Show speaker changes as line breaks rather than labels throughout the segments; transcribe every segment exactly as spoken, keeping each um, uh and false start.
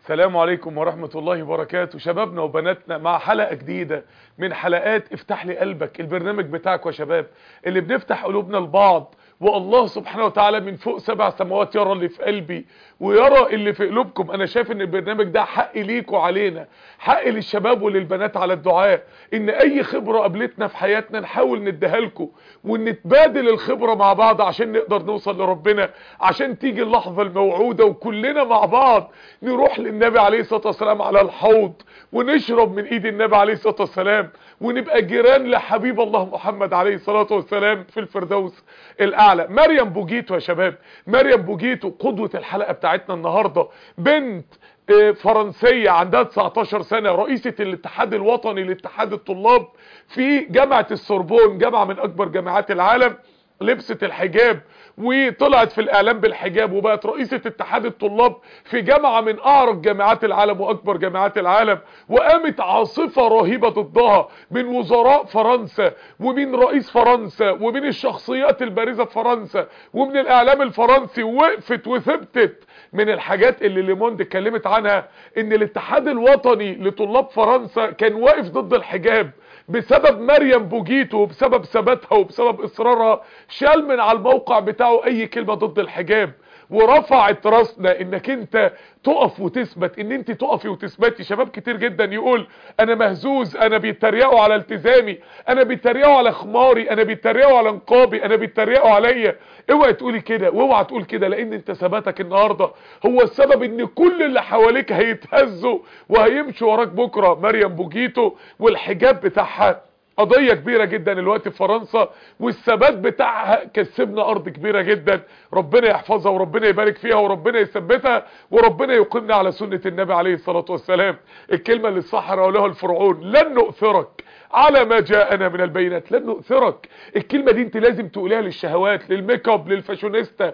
السلام عليكم ورحمة الله وبركاته. شبابنا وبناتنا مع حلقة جديدة من حلقات افتح لي قلبك، البرنامج بتاعك يا شباب اللي بنفتح قلوبنا لبعض، والله سبحانه وتعالى من فوق سبع سماوات يرى اللي في قلبي ويرى اللي في قلوبكم. انا شايف ان البرنامج ده حق ليكوا علينا، حق للشباب وللبنات على الدعاء، ان اي خبرة قابلتنا في حياتنا نحاول نديها لكم ونتبادل الخبرة مع بعض عشان نقدر نوصل لربنا، عشان تيجي اللحظة الموعودة وكلنا مع بعض نروح للنبي عليه الصلاة والسلام على الحوض ونشرب من ايد النبي عليه الصلاة والسلام ونبقى جيران لحبيب الله محمد عليه الصلاة والسلام في الفردوس الاعلى. مريم بوجيتو يا شباب، مريم بوجيتو قدوة الحلقة بتاعتنا النهاردة، بنت فرنسية عندها تسعتاشر سنة، رئيسة الاتحاد الوطني لاتحاد الطلاب في جامعة السوربون، جامعة من اكبر جامعات العالم. لبست الحجاب وطلعت في الاعلام بالحجاب وبقت رئيسة اتحاد الطلاب في جامعة من اعرق جامعات العالم واكبر جامعات العالم، وقامت عاصفة رهيبة ضدها من وزراء فرنسا ومن رئيس فرنسا ومن الشخصيات البارزة في فرنسا ومن الاعلام الفرنسي، وقفت وثبتت. من الحاجات اللي ليموند اتكلمت عنها ان الاتحاد الوطني لطلاب فرنسا كان واقف ضد الحجاب بسبب مريم بوجيتو، وبسبب ثباتها وبسبب اصرارها شال من على الموقع بتاعه اي كلمة ضد الحجاب، ورفعت راسنا انك انت تقف وتثبت، ان انت تقفي وتثبتي. شباب كتير جدا يقول انا مهزوز، انا بيتريقوا على التزامي، انا بيتريقوا على خماري، انا بيتريقوا على نقابي، انا بيتريقوا عليا. اوعى تقولي كده واوعى تقول كده، لان انت ثباتك النهارده هو السبب ان كل اللي حواليك هيتهزوا وهيمشوا وراك بكره. مريم بوجيتو والحجاب بتاعها قضية كبيرة جدا الوقت في فرنسا، والثبات بتاعها كسبنا ارض كبيرة جدا. ربنا يحفظها وربنا يبارك فيها وربنا يثبتها وربنا يقيمنا على سنة النبي عليه الصلاة والسلام. الكلمة اللي السحرة قالوها الفرعون، لن نؤثرك على ما جاءنا من البينات، لن نؤثرك. الكلمة دي انت لازم تقولها للشهوات، للميك اب، للفاشونيستا،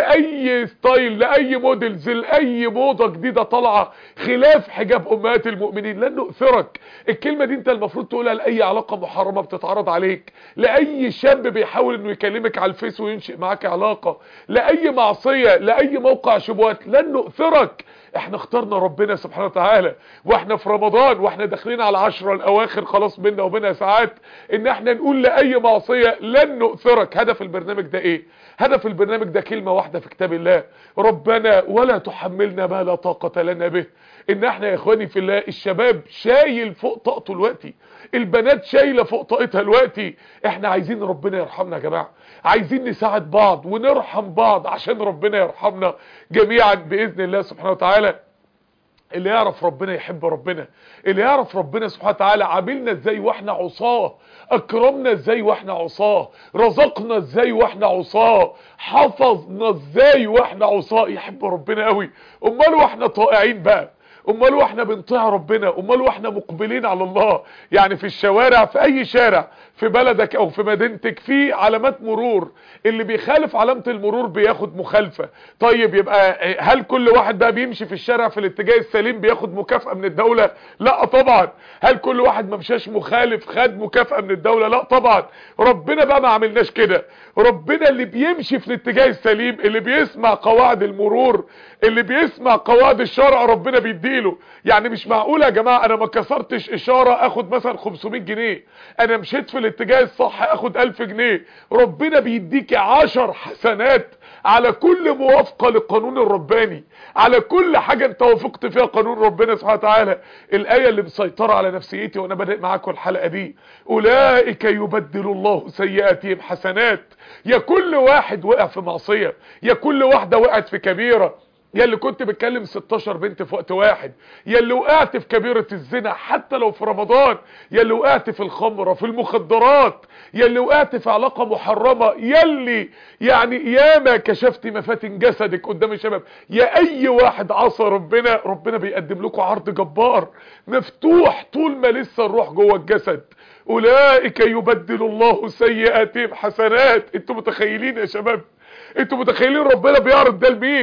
لاي ستايل، لاي موديلز، لاي موضة جديدة طالعة خلاف حجاب امهات المؤمنين. لن نؤثرك. الكلمة دي انت المفروض تقولها لاي علاقة محرمة بتتعرض عليك، لاي شاب بيحاول انه يكلمك على الفيس وينشئ معاك علاقة، لاي معصية، لاي موقع شبهات. لن نؤثرك. احنا اخترنا ربنا سبحانه وتعالى واحنا في رمضان واحنا داخلين على العشرة الاواخر، خلاص بينا وبينها ساعات، ان احنا نقول لاي معصية لن نؤثرك. هدف البرنامج ده ايه؟ هدف البرنامج ده كلمة واحدة في كتاب الله، ربنا ولا تحملنا ما لا طاقة لنا به. ان احنا يا اخواني في الله، الشباب شايل فوق طاقته الوقتي، البنات شايلة فوق طاقتها الوقتي. احنا عايزين ربنا يرحمنا يا جماعة، عايزين نساعد بعض ونرحم بعض عشان ربنا يرحمنا جميعا بإذن الله سبحانه وتعالى. اللي يعرف ربنا يحب ربنا، اللي يعرف ربنا سبحانه وتعالى عاملنا ازاي واحنا عصاه، اكرمنا ازاي واحنا عصاه، رزقنا ازاي واحنا عصاه، حفظنا ازاي واحنا عصاه، يحب ربنا قوي. امال واحنا طائعين بقى، امال واحنا بنطيع ربنا، امال واحنا مقبلين على الله. يعني في الشوارع، في اي شارع في بلدك او في مدينتك في علامات مرور، اللي بيخالف علامة المرور بياخد مخالفة. طيب يبقى هل كل واحد بقى بيمشي في الشارع في الاتجاه السليم بياخد مكافأة من الدولة؟ لا طبعا. هل كل واحد ما مشاش مخالف خد مكافأة من الدولة؟ لا طبعا. ربنا بقى ما عملناش كده. ربنا اللي بيمشي في الاتجاه السليم، اللي بيسمع قواعد المرور، اللي بيسمع قواعد الشرع، ربنا بيديله. يعني مش معقول يا جماعة انا ما كسرتش اشارة اخد مثلا خمسمية جنيه، انا مشيت في الاتجاه الصح اخد الف جنيه. ربنا بيديك عشر حسنات على كل موافقة للقانون الرباني، على كل حاجة انت وافقت فيها قانون ربنا سبحانه وتعالى. الآية اللي مسيطرة على نفسيتي وانا بدأ معاكم الحلقة دي، اولئك يبدل الله سيئاتهم حسنات. يا كل واحد وقع في معصية، يا كل واحدة وقعت في كبيرة، يا اللي كنت بتكلم ستاشر بنت في وقت واحد، يا اللي وقعت في كبيرة الزنا حتى لو في رمضان، يا اللي وقعت في الخمرة، في المخدرات، يا اللي وقعت في علاقة محرمة، يا اللي يعني ياما كشفت مفاتن جسدك قدام الشباب. يا اي واحد عصى ربنا، ربنا بيقدم لكم عرض جبار مفتوح طول ما لسه الروح جوه الجسد. اولئك يبدل الله سيئاتهم حسنات. انتوا متخيلين يا شباب؟ انتوا متخيلين ربنا بيعرض ده لمين؟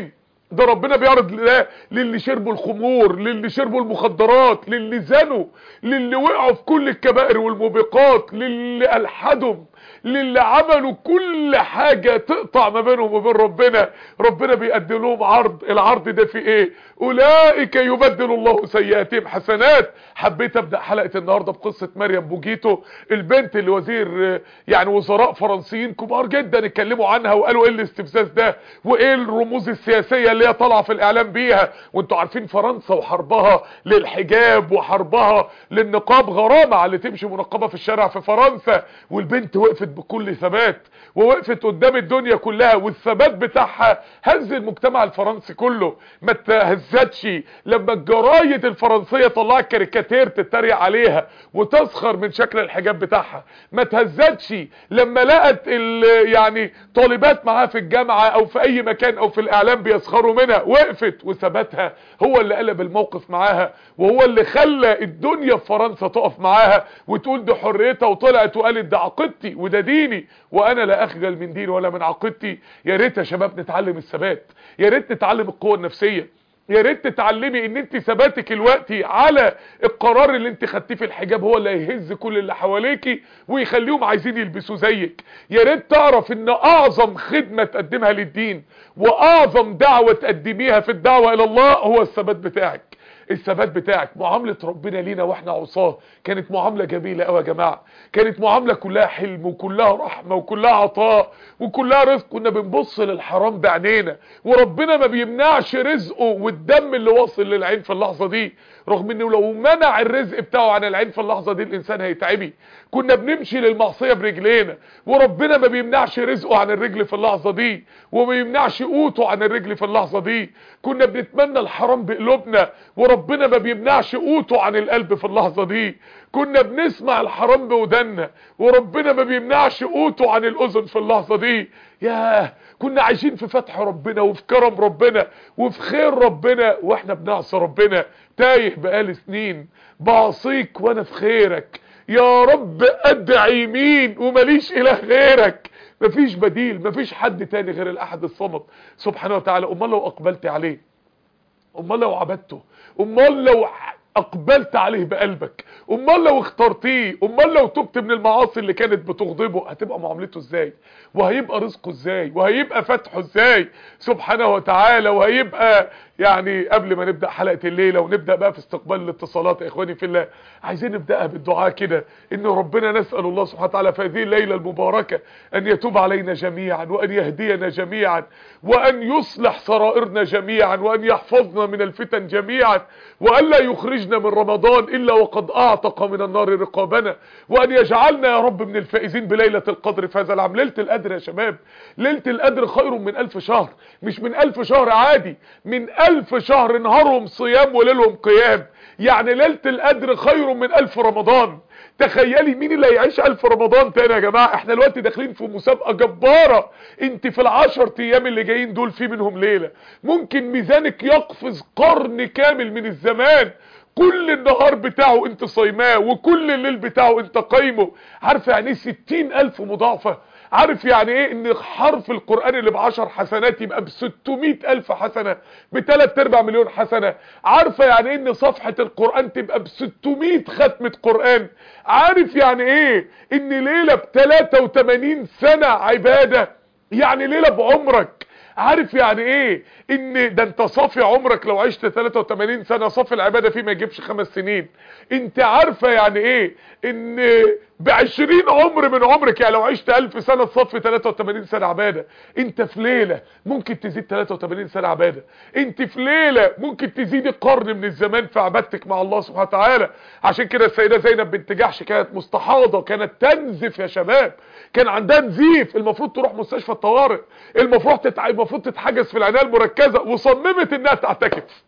ده ربنا بيعرض لا للي شربوا الخمور، للي شربوا المخدرات، للي زنوا، للي وقعوا في كل الكبائر والموبقات، للي ألحدهم، للي عملوا كل حاجة تقطع ما بينهم وبين ربنا. ربنا بيقدم لهم عرض، العرض ده في ايه؟ اولئك يبدل الله سيئاتهم حسنات. حبيت ابدا حلقة النهاردة بقصة مريم بوجيتو، البنت اللي وزير يعني وزراء فرنسيين كبار جدا اتكلموا عنها وقالوا ايه الاستفزاز ده وايه الرموز السياسية اللي هي طالعه في الاعلام بيها. وانتوا عارفين فرنسا وحربها للحجاب وحربها للنقاب، غرامة على اللي تمشي منقبة في الشارع في فرنسا. والبنت وقفت بكل ثبات ووقفت قدام الدنيا كلها، والثبات بتاعها هز المجتمع الفرنسي كله. ما تهزتش لما الجرايد الفرنسية طلعت كاريكاتير تتريق عليها وتسخر من شكل الحجاب بتاعها. ما تهزتش لما لقت يعني طالبات معاها في الجامعة او في اي مكان او في الاعلام بيسخروا منها. وقفت، وثباتها هو اللي قلب الموقف معاها، وهو اللي خلى الدنيا في فرنسا تقف معاها وتقول دي حريتها. وطلعت وقالت ده عقيدتي وده ديني وانا لا اخجل من ديني ولا من عقيدتي. يا ريت يا شباب نتعلم الثبات، يا ريت نتعلم القوة النفسية، يا ريت تتعلمي ان انت ثباتك الوقتي على القرار اللي انت خدتيه في الحجاب هو اللي هيهز كل اللي حواليكي ويخليهم عايزين يلبسوا زيك. يا ريت تعرف ان اعظم خدمة تقدمها للدين واعظم دعوة تقدميها في الدعوة الى الله هو الثبات بتاعك. الثبات بتاعك. معاملة ربنا لينا واحنا عصاه كانت معاملة جميلة قوي يا جماعة، كانت معاملة كلها حلم وكلها رحمة وكلها عطاء وكلها رزق. كنا بنبص للحرام بعينينا وربنا ما بيمنعش رزقه والدم اللي واصل للعين في اللحظة دي، رغم انه لو منع الرزق بتاعه عن العين في اللحظة دي الانسان هيتعبي. كنا بنمشي للمعصية برجلينا وربنا ما بيمنعش رزقه عن الرجل في اللحظة دي وما بيمنعش قوته عن الرجل في اللحظة دي. كنا بنتمنى الحرام بقلوبنا وربنا ما بيمنعش قوته عن القلب في اللحظة دي. كنا بنسمع الحرام بودنا وربنا ما بيمنعش قوته عن الاذن في اللحظة دي. ياه، كنا عايشين في فتح ربنا وفي كرم ربنا وفي خير ربنا واحنا بنعصي ربنا. تايه بقالي سنين بعصيك وانا في خيرك، يا رب ادعي مين ومليش اله غيرك. مفيش بديل، مفيش حد تاني غير الاحد الصمد سبحانه وتعالى. امال لو اقبلت عليه، امال لو عبدته، امال لو اقبلت عليه بقلبك، امال لو اخترتيه، امال لو تبت من المعاصي اللي كانت بتغضبه، هتبقى معاملته ازاي وهيبقى رزقه ازاي وهيبقى فتحه ازاي سبحانه وتعالى. وهيبقى يعني قبل ما نبدأ حلقة الليلة ونبدأ بقى في استقبال الاتصالات يا اخواني في الله، عايزين نبدأها بالدعاء كده ان ربنا نسأل الله سبحانه وتعالى في هذه الليلة المباركة ان يتوب علينا جميعا وان يهدينا جميعا وان يصلح سرائرنا جميعا وان يحفظنا من الفتن جميعا وان لا يخرجنا من رمضان الا وقد اعتق من النار رقابنا وان يجعلنا يا رب من الفائزين بليلة القدر في هذا العام. ليلة القدر يا شباب، ليلة القدر خير من الف شهر، مش من الف شهر عادي، من الف شهر نهارهم صيام وليلهم قيام. يعني ليلة القدر خير من الف رمضان. تخيلي مين اللي هيعيش الف رمضان تاني يا جماعة؟ احنا دلوقتي داخلين في مسابقة جبارة، انت في العشر ايام اللي جايين دول في منهم ليلة ممكن ميزانك يقفز قرن كامل من الزمان، كل النهار بتاعه انت صيماه وكل الليل بتاعه انت قايمه. عارف يعني ايه ستين الف مضاعفة؟ عارف يعني ايه ان حرف القرآن اللي بعشر حسنات يبقى بستمائة الف حسنة، بتلات ارباع مليون حسنة؟ عارفة يعني ايه ان صفحة القرآن تبقى بستمائة ختمة قرآن؟ عارف يعني ايه ان ليلة بتلاتة وتمانين سنة عبادة؟ يعني ليلة بعمرك. عارف يعني ايه ان ده انت صافي عمرك لو عشت تلاتة وتمانين سنة، صافي العبادة فيه ما يجيبش خمس سنين. انت عارفة يعني ايه ان بعشرين عمر من عمرك، يعني لو عشت الف سنة تصفي تلاتة وتمانين سنة عبادة. انت في ليلة ممكن تزيد تلاتة وتمانين سنة عبادة، انت في ليلة ممكن تزيد قرن من الزمان في عبادتك مع الله سبحانه وتعالى. عشان كده السيدة زينب بنت جحش كانت مستحاضة، كانت تنزف يا شباب، كان عندها نزيف، المفروض تروح مستشفى الطوارئ، المفروض تتع... المفروض تتحجز في العناية المركزة، وصممت انها تعتكف،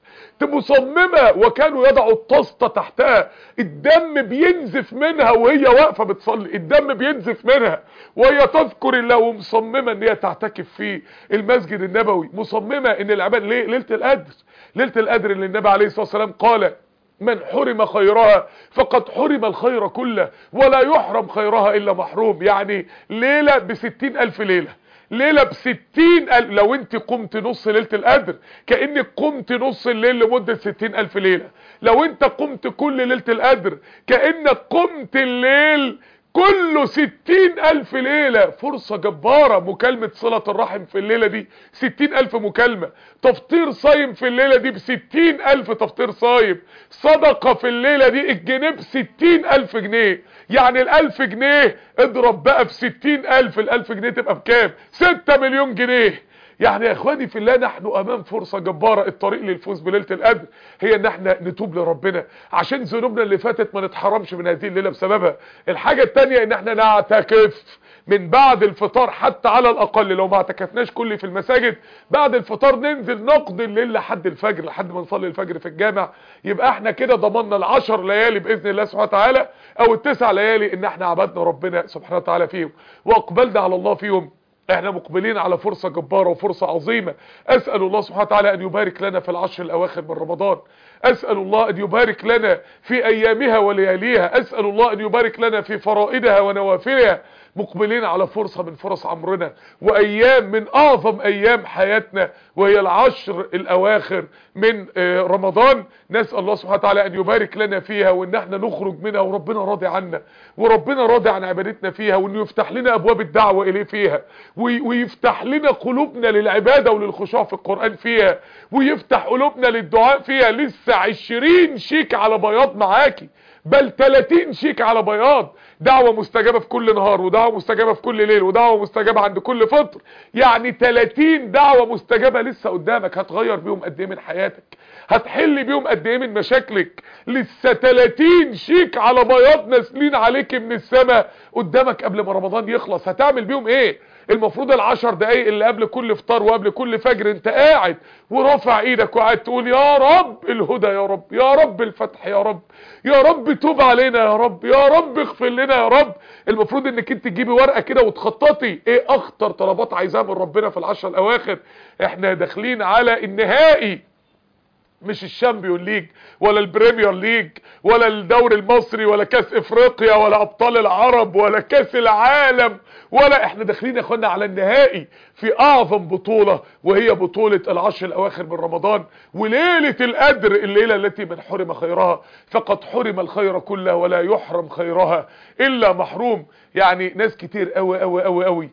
مصممة، وكانوا يضعوا الطاسة تحتها، الدم بينزف منها وهي واقفة بتصلي، الدم بينزف منها وهي تذكر الله، ومصممة ان هي تعتكف في المسجد النبوي، مصممة ان العباد ليه ليلة القدر، ليلة القدر اللي النبي عليه الصلاة والسلام قال من حرم خيرها فقد حرم الخير كله ولا يحرم خيرها الا محروم. يعني ليلة بستين الف ليلة، ليلة بستين الف. لو انت قمت نص ليلة القدر كأنك قمت نص الليل لمدة ستين الف ليلة. لو انت قمت كل ليلة القدر كأنك قمت الليل كله ستين الف ليلة. فرصة جبارة. مكالمة صلة الرحم في الليلة دي ستين الف مكالمة. تفطير صايم في الليلة دي بستين الف تفطير صايم. صدقة في الليلة دي الجنيه بستين الف جنيه. يعني الالف جنيه اضرب بقى في ستين الف، الالف جنيه تبقى بكام؟ ستة مليون جنيه. يعني يا اخواني في الله نحن امام فرصة جبارة. الطريق للفوز بليلة القدر هي ان احنا نتوب لربنا عشان ذنوبنا اللي فاتت ما نتحرمش من هذه الليلة بسببها. الحاجة التانية ان احنا نعتكف من بعد الفطار، حتى على الاقل لو ما اعتكفناش كل في المساجد بعد الفطار ننزل نقضي الليل لحد الفجر، لحد ما نصلي الفجر في الجامع. يبقى احنا كده ضمننا العشر ليالي باذن الله سبحانه وتعالى او التسع ليالي ان احنا عبدنا ربنا سبحانه وتعالى فيهم واقبلنا على الله فيهم. احنا مقبلين على فرصة جبارة وفرصة عظيمة. اسأل الله سبحانه وتعالى ان يبارك لنا في العشر الاواخر من رمضان. اسأل الله ان يبارك لنا في ايامها ولياليها. اسأل الله ان يبارك لنا في فرائدها ونوافلها. مقبلين على فرصة من فرص عمرنا وايام من اعظم ايام حياتنا وهي العشر الاواخر من رمضان. نسأل الله سبحانه وتعالى ان يبارك لنا فيها وان احنا نخرج منها وربنا راضي عنا وربنا راضي عن عبادتنا فيها، وانه يفتح لنا ابواب الدعوة اليه فيها، ويفتح لنا قلوبنا للعبادة وللخشوع في القرآن فيها، ويفتح قلوبنا للدعاء فيها. لسه عشرين شيك على بياض معاكي، بل تلاتين شيك على بياض. دعوة مستجابة في كل نهار، ودعوة مستجابة في كل ليل، ودعوة مستجابة عند كل فطر. يعني تلاتين دعوة مستجابة لسه قدامك. هتغير بيهم قد ايه من حياتك؟ هتحل بيهم قد ايه من مشاكلك؟ لسه تلاتين شيك على بياض نازلين عليك من السماء قدامك قبل ما رمضان يخلص. هتعمل بيهم ايه؟ المفروض العشر دقايق اللي قبل كل فطار وقبل كل فجر انت قاعد ورافع ايدك وقاعد تقول يا رب الهدى، يا رب، يا رب الفتح، يا رب، يا رب توب علينا، يا رب، يا رب اغفر لنا يا رب. المفروض انك انت تجيبي ورقة كده وتخططي ايه اخطر طلبات عايزاها من ربنا في العشر الاواخر. احنا داخلين على النهائي، مش الشامبيون ليج ولا البريمير ليج ولا الدوري المصري ولا كاس افريقيا ولا ابطال العرب ولا كاس العالم، ولا احنا داخلين يا اخوانا على النهائي في اعظم بطولة وهي بطولة العشر الاواخر من رمضان وليلة القدر، الليلة التي من حرم خيرها فقد حرم الخير كله ولا يحرم خيرها الا محروم. يعني ناس كتير قوي قوي قوي قوي.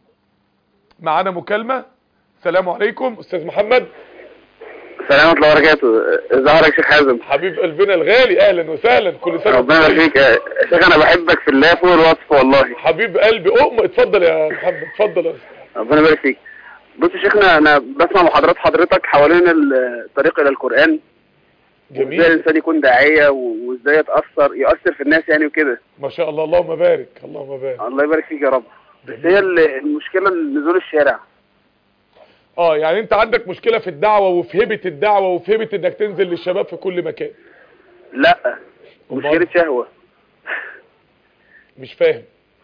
معانا مكالمة. السلام عليكم استاذ محمد.
السلام ورحمة الله وبركاته. ازيك يا شيخ حازم؟
حبيب قلبنا الغالي، اهلا وسهلا، كل سنه
ربنا يبارك فيك يا شيخ. انا بحبك في الله فوق الوصف والله.
حبيب قلبي. ام اتفضل يا محمد، اتفضل يا
ربنا يبارك فيك. بص يا شيخنا، انا بسمع محاضرات حضرتك حوالين الطريق الى القرآن.
جميل.
ازاي الانسان يكون داعية وازاي يتأثر يؤثر في الناس يعني وكده.
ما شاء الله، اللهم بارك، اللهم بارك.
الله يبارك فيك يا رب. بس هي المشكلة نزول الشارع.
اه يعني انت عندك مشكلة في الدعوة وفي هبة الدعوة وفي هبة انك تنزل للشباب في كل مكان.
لا مشكلة شهوة.
مش فاهم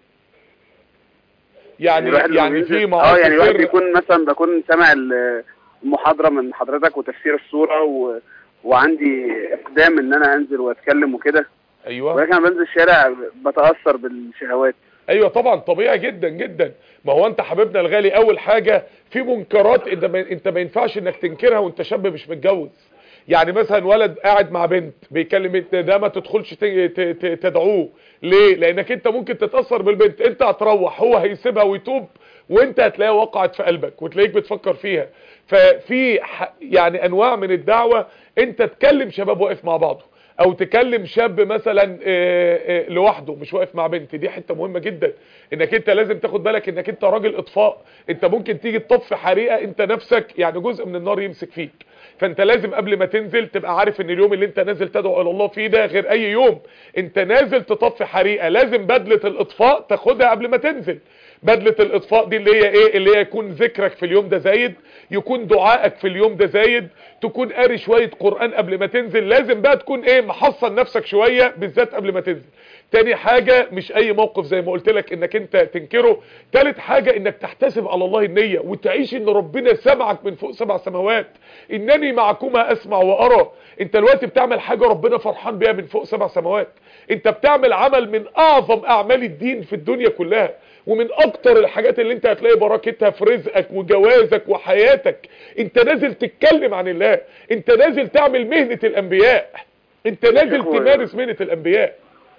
يعني يعني, يعني في
اه يعني الواحد بيكون مثلا بكون سامع المحاضرة من حضرتك وتفسير الصورة و... وعندي اقدام ان انا انزل واتكلم وكده.
ايوه.
ولكن انا بنزل الشارع بتأثر بالشهوات.
ايوه طبعا طبيعي جدا جدا. ما هو انت حبيبنا الغالي اول حاجة في منكرات انت ما, انت ما ينفعش انك تنكرها وانت شاب مش متجوز. يعني مثلا ولد قاعد مع بنت بيكلم بنت، ده ما تدخلش تدعوه. ليه؟ لانك انت ممكن تتأثر بالبنت، انت هتروح هو هيسيبها ويتوب وانت هتلاقيها وقعت في قلبك وتلاقيك بتفكر فيها. ففي يعني انواع من الدعوة انت تكلم شباب واقف مع بعضه او تكلم شاب مثلا لوحده مش واقف مع بنت. دي حته مهمه جدا انك انت لازم تاخد بالك انك انت راجل اطفاء. انت ممكن تيجي تطفي حريقه انت نفسك، يعني جزء من النار يمسك فيك. فانت لازم قبل ما تنزل تبقى عارف ان اليوم اللي انت نازل تدعو الى الله فيه ده غير اي يوم. انت نازل تطفي حريقه، لازم بدله الاطفاء تاخدها قبل ما تنزل. بدلة الاطفاء دي اللي هي ايه؟ اللي هي يكون ذكرك في اليوم ده زايد، يكون دعائك في اليوم ده زايد، تكون قاري شوية قرآن قبل ما تنزل. لازم بقى تكون ايه؟ محصن نفسك شوية بالذات قبل ما تنزل. تاني حاجة مش اي موقف زي ما قلت لك انك انت تنكره. تالت حاجة انك تحتسب على الله النية وتعيش ان ربنا سمعك من فوق سبع سماوات، انني معكما اسمع وارى. انت دلوقتي بتعمل حاجة ربنا فرحان بيها من فوق سبع سماوات، انت بتعمل عمل من اعظم اعمال الدين في الدنيا كلها، ومن اكتر الحاجات اللي انت هتلاقي بركتها في رزقك وجوازك وحياتك. انت نازل تتكلم عن الله، انت نازل تعمل مهنة الانبياء، انت نازل تمارس مهنة الانبياء.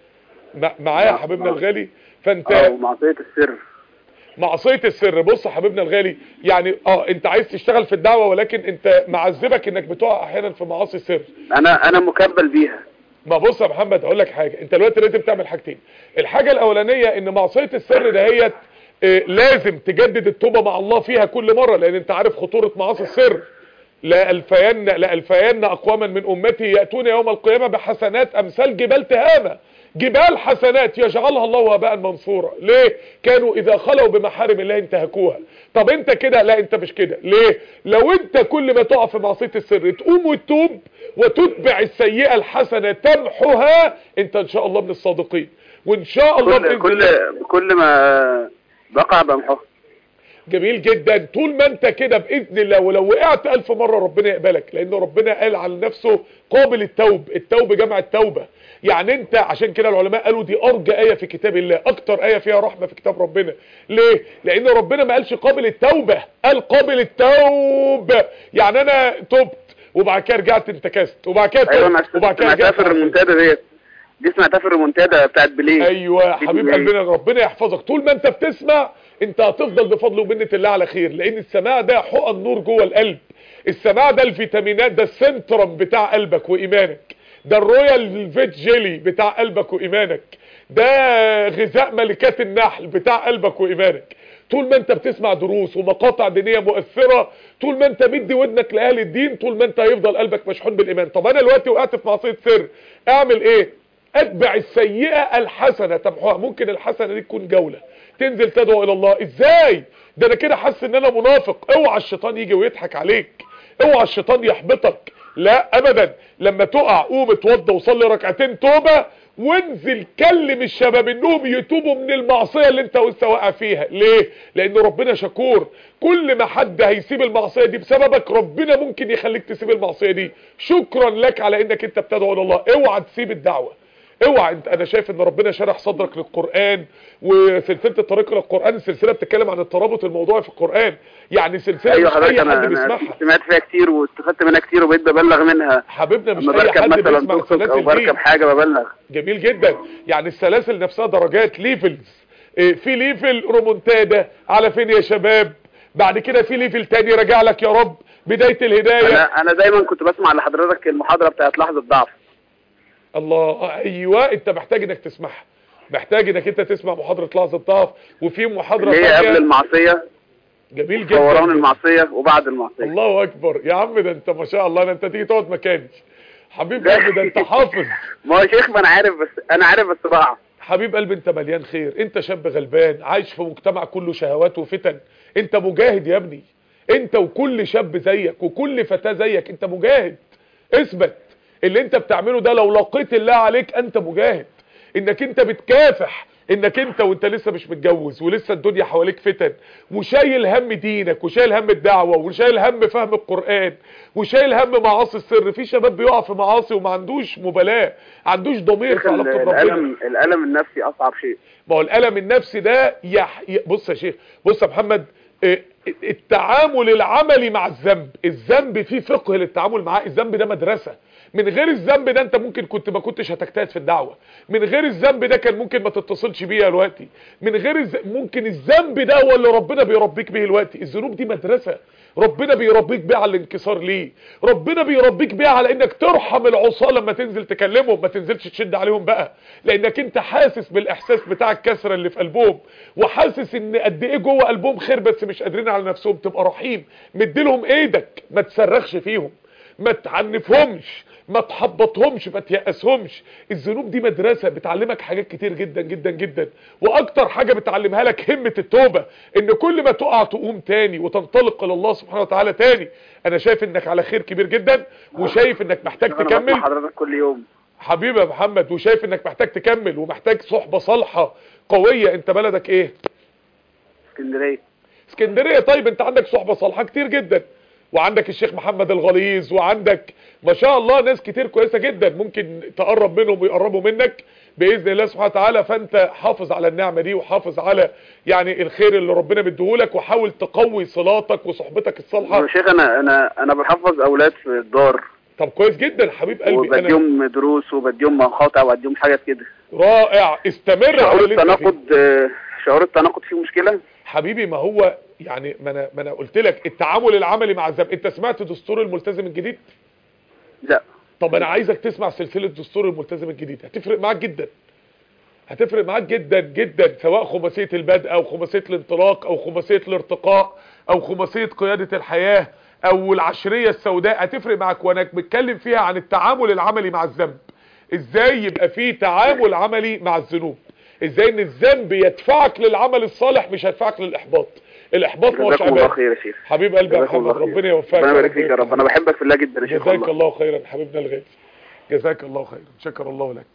معايا يا حبيبنا الغالي؟ فانت
اه معصية السر.
معصية السر. بص يا حبيبنا الغالي، يعني اه انت عايز تشتغل في الدعوة، ولكن انت معذبك انك بتقع احيانا في معاصي السر.
انا انا مكبل بيها.
ما بص يا محمد اقول لك حاجة، انت دلوقتي لازم تعمل حاجتين. الحاجة الاولانية ان معصية السر دهيت اه لازم تجدد التوبة مع الله فيها كل مرة، لان انت عارف خطورة معاصي السر. لا الفين لا الفين اقواما من امتي ياتون يوم القيامه بحسنات امثال جبال تهامه، جبال حسنات يجعلها الله هباء منصورا. ليه؟ كانوا اذا خلوا بمحارم الله انتهكوها. طب انت كده؟ لا انت مش كده. ليه؟ لو انت كل ما تقع في معصيه السر تقوم وتتوب وتتبع السيئه الحسنه تمحوها، انت ان شاء الله من الصادقين، وان شاء الله
كل كل كل ما بقع بمحوها.
جميل جدا. طول ما انت كده باذن الله، ولو وقعت الف مره ربنا يقبلك، لان ربنا قال على نفسه قابل التوب. التوب جمع التوبه. يعني انت عشان كده العلماء قالوا دي ارجى ايه في كتاب الله، اكتر ايه فيها رحمه في كتاب ربنا. ليه؟ لان ربنا ما قالش قابل التوبه، قال قابل التوبه. يعني انا تبت وبعد كده رجعت انتكست وبعد كده
تبت وبعد كده رجعت. في الريمونتادا ديت دي اسمها في الريمونتادا بتاعت بليه.
ايوه حبيب قلبنا، ربنا يحفظك. طول ما انت بتسمع انت هتفضل بفضل ومنة الله على خير، لان السماع ده حقن نور جوه القلب. السماع ده الفيتامينات، ده السنترم بتاع قلبك وايمانك، ده الرويال فيت جيلي بتاع قلبك وايمانك، ده غذاء ملكات النحل بتاع قلبك وايمانك. طول ما انت بتسمع دروس ومقاطع دينيه مؤثره، طول ما انت مدي ودنك لاهل الدين، طول ما انت هيفضل قلبك مشحون بالايمان. طب انا دلوقتي وقعت في معصيه سر، اعمل ايه؟ اتبع السيئه الحسنه تمحوها. ممكن الحسنه دي تكون جوله تنزل تدعو الى الله. ازاي؟ ده انا كده حاسس ان انا منافق. اوعى الشيطان يجي ويضحك عليك، اوعى الشيطان يحبطك. لا ابدا. لما تقع قوم اتوضى وصلي ركعتين توبه، وانزل كلم الشباب انهم يتوبوا من المعصيه اللي انت لسه واقع فيها. ليه؟ لان ربنا شكور. كل ما حد هيسيب المعصيه دي بسببك، ربنا ممكن يخليك تسيب المعصيه دي شكرا لك على انك انت بتدعو الى الله. اوعى تسيب الدعوه، اوعى. انت انا شايف ان ربنا شرح صدرك للقرآن، وسلسلة الطريق للقرآن السلسلة بتتكلم عن الترابط الموضوعي في القرآن. يعني سلسلة
أيوة
مش اي حد
أنا
بيسمعها.
أنا سمعت فيها كتير واستفدت منها كتير وبقيت ببلغ منها
حبيبنا. مش اي حد بيسمع السلاسل
او بركب حاجة ببلغ.
جميل جدا. يعني السلاسل نفسها درجات، ليفلز. في ليفل رومونتادا على فين يا شباب، بعد كده في ليفل تاني راجع لك يا رب بداية الهداية.
انا انا دايما كنت بسمع لحضرتك المحاضرة بتاعت لحظة ضعف.
الله. ايوه انت محتاج انك تسمعها، محتاج انك انت تسمع محاضرة لحظة ضعف. وفي محاضرة
اللي هي قبل المعصية.
جميل جدا.
فوران المعصية وبعد المعصية.
الله اكبر يا عم، ده انت ما شاء الله. ده انت تيجي تقعد مكاني حبيب قلبي، ده انت حافظ.
ما هو شيخ، ما انا عارف، بس انا عارف بس بقع.
حبيب قلبي انت مليان خير، انت شاب غلبان عايش في مجتمع كله شهوات وفتن. انت مجاهد يا ابني، انت وكل شاب زيك وكل فتاة زيك، انت مجاهد. اثبت اللي انت بتعمله ده، لو لقيت الله عليك انت مجاهد. انك انت بتكافح، انك انت وانت لسه مش متجوز ولسه الدنيا حواليك فتن، وشايل هم دينك وشايل هم الدعوة وشايل هم فهم القرآن وشايل هم معاصي السر. في شباب بيقع في معاصي وما عندوش مبالاة، ما عندوش ضمير في علاقته بربنا.
الالم الالم النفسي اصعب شيء.
ما هو الالم النفسي ده يح... بص يا شيخ، بص يا محمد، التعامل العملي مع الذنب، الذنب فيه فقه للتعامل معاه. الذنب ده مدرسة. من غير الذنب ده انت ممكن كنت ما كنتش هتجتهد في الدعوة. من غير الذنب ده كان ممكن ما تتصلش بيها دلوقتي. من غير الز... ممكن الذنب ده هو اللي ربنا بيربيك به دلوقتي. الذنوب دي مدرسة ربنا بيربيك بيها على الانكسار ليه، ربنا بيربيك بيها على انك ترحم العصاه لما تنزل تكلمهم، ما تنزلش تشد عليهم بقى، لانك انت حاسس بالاحساس بتاع الكسره اللي في قلبهم، وحاسس ان قد ايه جوه قلبهم خير بس مش قادرين على نفسهم. تبقى رحيم، مديلهم ايدك، ما تسرخش فيهم، ما تعنفهمش، ما تحبطهمش، ما تيأسهمش. الذنوب دي مدرسة بتعلمك حاجات كتير جدا جدا جدا، واكتر حاجة بتعلمها لك همة التوبة، ان كل ما تقع تقوم تاني وتنطلق الى الله سبحانه وتعالى تاني. انا شايف انك على خير كبير جدا، وشايف انك محتاج تكمل.
حضرتك كل يوم
حبيبي يا محمد، وشايف انك محتاج تكمل ومحتاج صحبة صالحة قوية. انت بلدك ايه؟
اسكندريه.
اسكندرية. طيب انت عندك صحبة صالحة كتير جدا، وعندك الشيخ محمد الغليظ، وعندك ما شاء الله ناس كتير كويسة جدا ممكن تقرب منهم ويقربوا منك باذن الله سبحانه وتعالى. فانت حافظ على النعمة دي، وحافظ على يعني الخير اللي ربنا مديهولك، وحاول تقوي صلاتك وصحبتك الصالحة.
يا شيخ انا انا انا بحفظ اولاد في الدار.
طب كويس جدا حبيب قلبي.
وبديهم أنا... دروس وبديهم مقاطع وبديهم حاجات كده.
رائع، استمر
على اللي انت فيه. التناقض شعور التناقض فيه مشكلة
حبيبي. ما هو يعني ما انا ما انا قلت لك التعامل العملي مع الذنب. انت سمعت دستور الملتزم الجديد؟
لا.
طب انا عايزك تسمع سلسلة دستور الملتزم الجديد، هتفرق معاك جدا، هتفرق معاك جدا جدا، سواء خماسية البدء او خماسية الانطلاق او خماسية الارتقاء او خماسية قيادة الحياة او العشرية السوداء، هتفرق معاك. وانا بتكلم فيها عن التعامل العملي مع الذنب، ازاي يبقى فيه تعامل عملي مع الذنوب، ازاي ان الذنب يدفعك للعمل الصالح مش هيدفعك للاحباط. الاحباط مش عباده.
جزاك الله خير يا شيخ.
حبيب قلبي يا محمد، ربنا يوفقك.
ربنا يبارك فيك يا رب. انا بحبك في الله جدا يا شيخ.
جزاك الله خيرا حبيبنا الغالي، جزاك الله خيرا، شكر الله لك.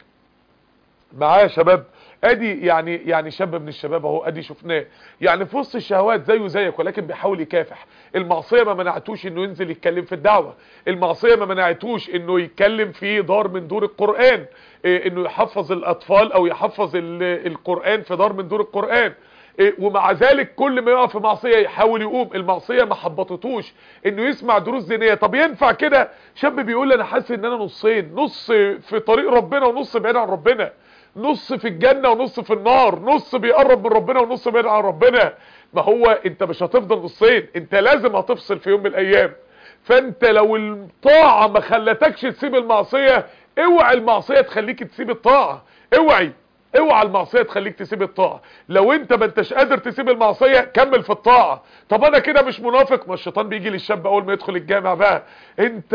معايا شباب، ادي يعني يعني شاب من الشباب اهو، ادي شفناه يعني في وسط الشهوات زيه زيك، ولكن بيحاول يكافح. المعصيه ما منعتوش انه ينزل يتكلم في الدعوه، المعصيه ما منعتوش انه يتكلم في دار من دور القران، إيه انه يحفظ الاطفال او يحفظ القران في دار من دور القران. إيه ومع ذلك كل ما يقع في معصيه يحاول يقوم. المعصيه ما حبطتوش انه يسمع دروس دينيه. طب ينفع كده شاب بيقول انا حاسس ان انا نصين، نص في طريق ربنا ونص بعيد عن ربنا، نص في الجنة ونص في النار، نص بيقرب من ربنا ونص بعيد عن ربنا. ما هو انت مش هتفضل نصين، انت لازم هتفصل في يوم من الايام. فانت لو الطاعة ما خلتكش تسيب المعصية، اوعي المعصية تخليك تسيب الطاعة، اوعي اوعى المعصية تخليك تسيب الطاعة. لو انت ما انتش قادر تسيب المعصية كمل في الطاعة. طب انا كده مش منافق؟ ما الشيطان بيجي للشاب اول ما يدخل الجامع بقى، انت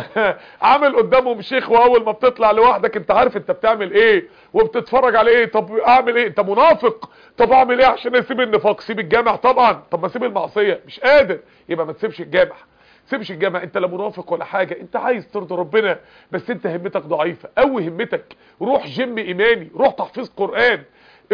عامل قدامهم شيخ، واول ما بتطلع لوحدك انت عارف انت بتعمل ايه وبتتفرج على ايه. طب اعمل ايه؟ انت منافق. طب اعمل ايه عشان اسيب النفاق؟ سيب الجامع طبعا. طب ما اسيب المعصية؟ مش قادر، يبقى ما تسيبش الجامع. سيبش الجامع. انت لا منافق ولا حاجة، انت عايز ترضي ربنا، بس انت همتك ضعيفة. قوي همتك، روح جيم ايماني، روح تحفيظ قرآن،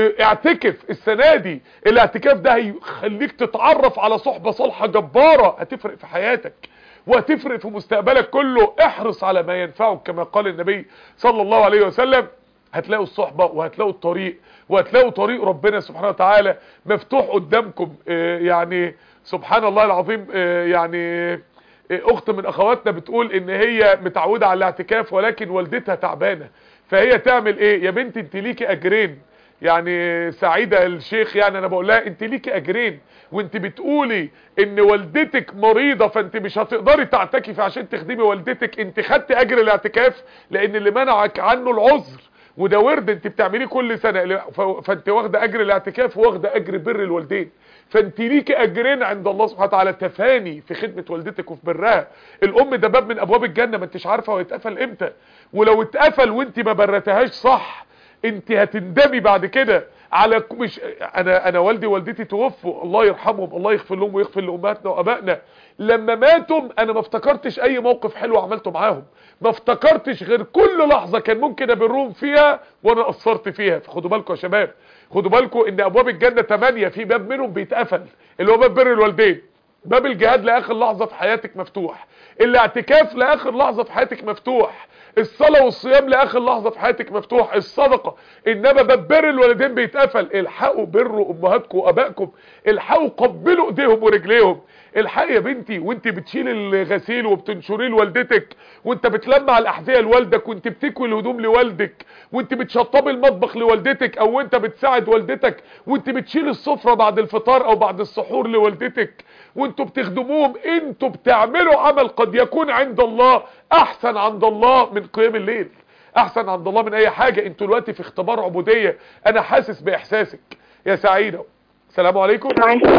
اعتكف السنة دي. الاعتكاف ده هيخليك تتعرف على صحبة صالحة جبارة، هتفرق في حياتك وهتفرق في مستقبلك كله. احرص على ما ينفعك كما قال النبي صلى الله عليه وسلم. هتلاقوا الصحبة وهتلاقوا الطريق وهتلاقوا طريق ربنا سبحانه وتعالى مفتوح قدامكم. اه يعني سبحان الله العظيم. اه يعني اخت من اخواتنا بتقول ان هي متعودة على الاعتكاف ولكن والدتها تعبانة، فهي تعمل ايه؟ يا بنتي انت ليكي اجرين. يعني سعيدة الشيخ يعني انا بقول لها انت ليكي اجرين، وانت بتقولي ان والدتك مريضة فانت مش هتقدري تعتكفي عشان تخدمي والدتك، انت خدت اجر الاعتكاف لان اللي منعك عنه العذر، وده ورد انت بتعمليه كل سنة، فانت واخده اجر الاعتكاف واخده اجر بر الوالدين. فانت ليكي اجرين عند الله سبحانه وتعالى، تفاني في خدمة والدتك وفي برها. الام ده باب من ابواب الجنة، ما انتش عارفة هو يتقفل امتى، ولو اتقفل وانت ما برتهاش صح انت هتندمي بعد كده على مش انا انا والدي ووالدتي توفوا الله يرحمهم، الله يغفر لهم ويغفر لامهاتنا وابائنا. لما ماتوا انا ما افتكرتش اي موقف حلو عملته معاهم، ما افتكرتش غير كل لحظة كان ممكن ابرهم فيها وانا قصرت فيها. فخدوا بالكم يا شباب، خدوا بالكم ان ابواب الجنة ثمانية، في باب منهم بيتقفل اللي هو باب بر الوالدين. باب الجهاد لاخر لحظة في حياتك مفتوح، الاعتكاف لاخر لحظة في حياتك مفتوح، الصلاة والصيام لاخر لحظة في حياتك مفتوح، الصدقة. انما باب بر الوالدين بيتقفل. الحقوا بروا امهاتكم وابائكم، الحقوا قبلوا ايديهم ورجليهم. الحق يا بنتي وانت بتشيل الغسيل وبتنشريه لوالدتك، وانت بتلمع الاحذيه لوالدك، وانت بتكوي الهدوم لوالدك، وانت بتشطبي المطبخ لوالدتك، او انت بتساعد والدتك، وانت بتشيل السفرة بعد الفطار او بعد السحور لوالدتك، وانتوا بتخدموهم، انتوا بتعملوا عمل قد يكون عند الله احسن عند الله من قيام الليل، احسن عند الله من اي حاجة. انتوا دلوقتي في اختبار عبودية، انا حاسس باحساسك يا سعيدة. السلام عليكم.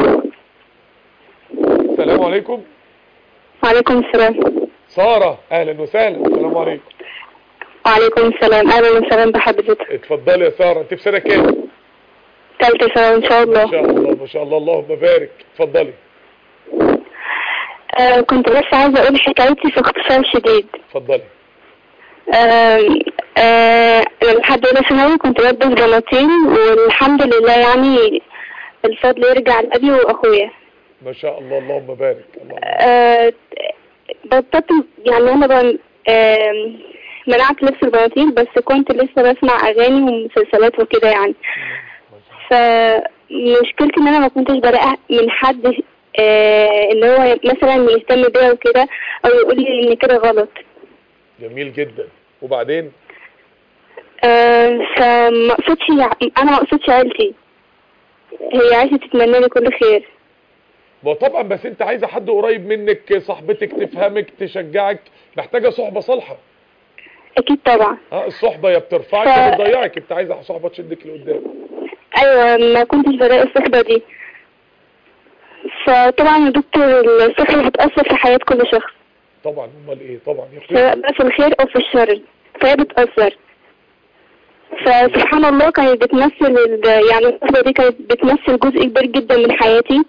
السلام عليكم.
وعليكم السلام.
سارة اهلا وسهلا. السلام عليكم.
وعليكم السلام. اهلا وسهلا بحضرتك.
اتفضلي يا سارة، انت في سنة كام؟
ثالثة سنة ان شاء الله.
ما شاء الله ما شاء الله، اللهم بارك. اتفضلي.
آه كنت بس عايزة اقول حكايتي في اختصار شديد.
اتفضلي.
آه آه أنا لحد أولى ثانوي كنت بلبس بناطيل، والحمد لله يعني الفضل يرجع لأبي وأخويا.
ما شاء الله، اللهم بارك. اللهم
آه بطلت يعني أنا بن... آه منعت لبس البناطيل، بس كنت لسه بسمع أغاني ومسلسلات وكده يعني. فمشكلتي إن أنا ما كنتش بلاقي من حد آه اللي هو مثلا يهتم بيا وكده، أو يقول لي إن كده غلط.
جميل جدا. وبعدين؟
آه فما اقصدش، انا ما اقصدش عيلتي، هي عايزه تتمنى لي كل خير.
ما طبعا، بس انت عايزه حد قريب منك، صاحبتك تفهمك تشجعك، محتاجه صحبه صالحه.
اكيد طبعا.
اه الصحبه يا بترفعك
ف...
يا بتضيعك، انت عايزه صحبه تشدك لقدام.
ايوه، ما كنتش بلاقي الصحبه دي. فطبعا يا دكتور الصحبه بتاثر في حياه كل شخص.
طبعا، امال ايه؟ طبعا
سواء بقى في الخير او في الشر، فهي بتاثر. فسبحان الله كانت بتمثل يعني الصحبه دي كانت بتمثل جزء كبير جدا من حياتي.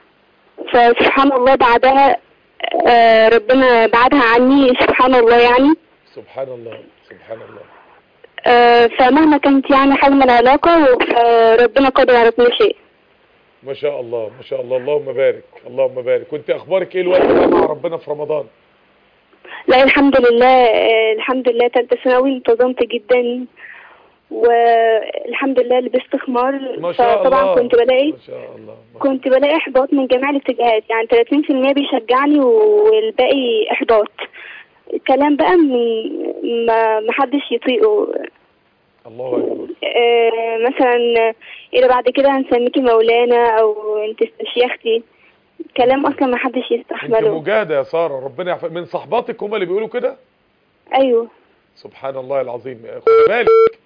فسبحان الله بعدها آه ربنا بعدها عني، سبحان الله يعني.
سبحان الله، سبحان الله.
آه فمهما كانت يعني حجم العلاقة، فربنا قادر على كل شيء.
ما شاء الله، ما شاء الله، اللهم بارك، اللهم بارك. كنت اخبارك ايه الوقت ده مع ربنا في رمضان؟
لا الحمد لله، آه الحمد لله تالتة ثانوي انتظمت جدا، والحمد لله لبست خمار.
ما شاء الله.
فطبعا كنت بلاقي
ما شاء الله ما
كنت بلاقي احباط من جميع الاتجاهات، يعني ثلاثين في المية بيشجعني والباقي احباط. الكلام بقى من ما محدش يطيقه.
الله اكبر.
آه مثلا إذا بعد كده هنسميكي مولانا او انت استشيختي، كلام اصلا ما حدش يستحمله.
انت مجاهده يا ساره، ربنا يعفو. من صحباتك هم اللي بيقولوا كده؟
ايوه.
سبحان الله العظيم. خد بالك،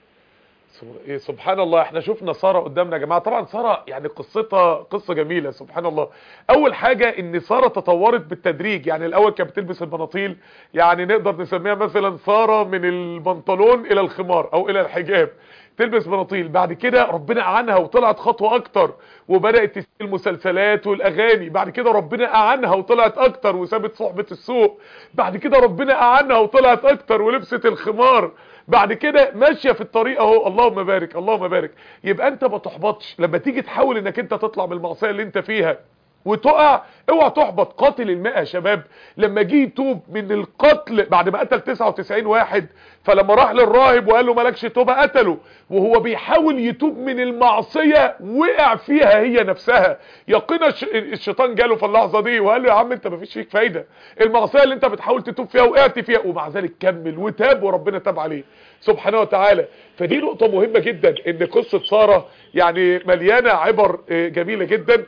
سبحان الله. احنا شفنا ساره قدامنا يا جماعه. طبعا ساره يعني قصتها قصه جميله، سبحان الله. اول حاجه ان ساره تطورت بالتدريج. يعني الاول كانت بتلبس البناطيل، يعني نقدر نسميها مثلا ساره من البنطلون الى الخمار او الى الحجاب، تلبس بناطيل. بعد كده ربنا اعانها وطلعت خطوه اكتر، وبدات تسيب المسلسلات والاغاني. بعد كده ربنا اعانها وطلعت اكتر وسابت صحبه السوق. بعد كده ربنا اعانها وطلعت اكتر ولبست الخمار. بعد كده ماشيه في الطريق اهو، اللهم بارك، اللهم بارك. يبقى انت ما تحبطش لما تيجي تحاول انك انت تطلع من المعصيه اللي انت فيها وتقع. اوعى تحبط. قاتل المئة يا شباب. لما جه يتوب من القتل بعد ما قتل تسعة وتسعين واحد، فلما راح للراهب وقال له مالكش توبه قتله. وهو بيحاول يتوب من المعصيه وقع فيها هي نفسها. يقينا الشيطان جاله في اللحظه دي وقال له يا عم انت مفيش فيك فايده، المعصيه اللي انت بتحاول تتوب فيها وقعت فيها، ومع ذلك كمل وتاب وربنا تاب عليه سبحانه وتعالى. فدي نقطه مهمه جدا، ان قصه ساره يعني مليانه عبر جميله جدا.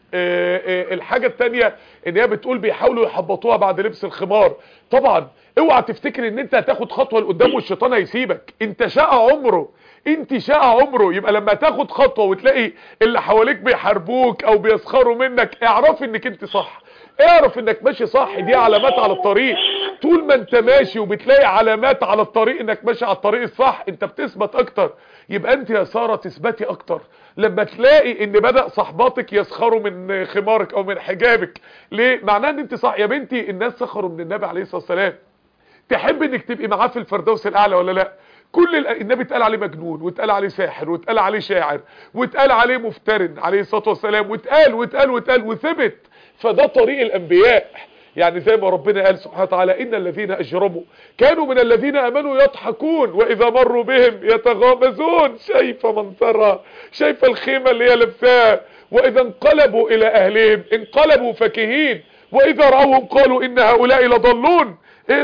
الحاجة التانية ان هي بتقول بيحاولوا يحبطوها بعد لبس الخمار. طبعا اوعى تفتكر ان انت هتاخد خطوة لقدام والشيطان هيسيبك. انت شقى عمره، انت شقى عمره. يبقى لما تاخد خطوة وتلاقي اللي حواليك بيحاربوك او بيسخروا منك، اعرف انك انت صح، اعرف انك ماشي صح. دي علامات على الطريق. طول ما انت ماشي وبتلاقي علامات على الطريق انك ماشي على الطريق الصح، انت بتثبت اكتر. يبقى انت يا سارة تثبتي اكتر لما تلاقي ان بدأ صحباتك يسخروا من خمارك او من حجابك. ليه؟ معناه ان انت صح. يا بنتي الناس سخروا من النبي عليه الصلاة والسلام، تحب انك تبقي معاه في الفردوس الاعلى ولا لا؟ كل النبي اتقال عليه مجنون، واتقال عليه ساحر، واتقال عليه شاعر، واتقال عليه مفترن عليه الصلاة والسلام، واتقال واتقال واتقال وثبت. فده طريق الانبياء. يعني زي ما ربنا قال سبحانه وتعالى ان الذين اجرموا كانوا من الذين امنوا يضحكون واذا مروا بهم يتغامزون. شايفه منظرها، شايفه الخيمه اللي هي لابساها. واذا انقلبوا الى اهلهم انقلبوا فكهين واذا راوهم قالوا ان هؤلاء لضالون.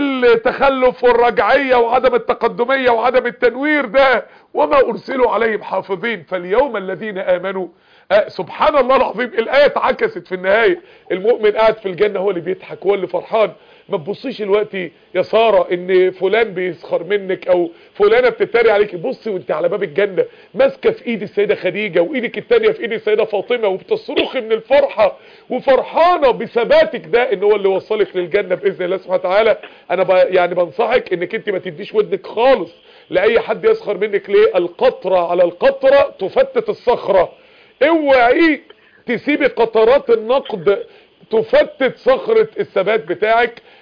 التخلف والرجعيه وعدم التقدميه وعدم التنوير ده. وما ارسلوا عليهم حافظين فاليوم الذين امنوا. آه سبحان الله العظيم. الآية اتعكست في النهاية. المؤمن قاعد في الجنة هو اللي بيضحك، هو اللي فرحان. ما تبصيش دلوقتي يا سارة ان فلان بيسخر منك او فلانة بتتريق عليك. بصي وانت على باب الجنة ماسكة في ايد السيدة خديجة وايدك التانية في ايد السيدة فاطمة وبتصرخي من الفرحة وفرحانة بثباتك ده ان هو اللي وصلك للجنة باذن الله سبحانه وتعالى. انا ب... يعني بنصحك انك انت ما تديش ودنك خالص لاي حد يسخر منك. ليه؟ القطرة على القطرة تفتت الصخرة. اوعي تسيبي قطرات النقد تفتت صخرة الثبات بتاعك.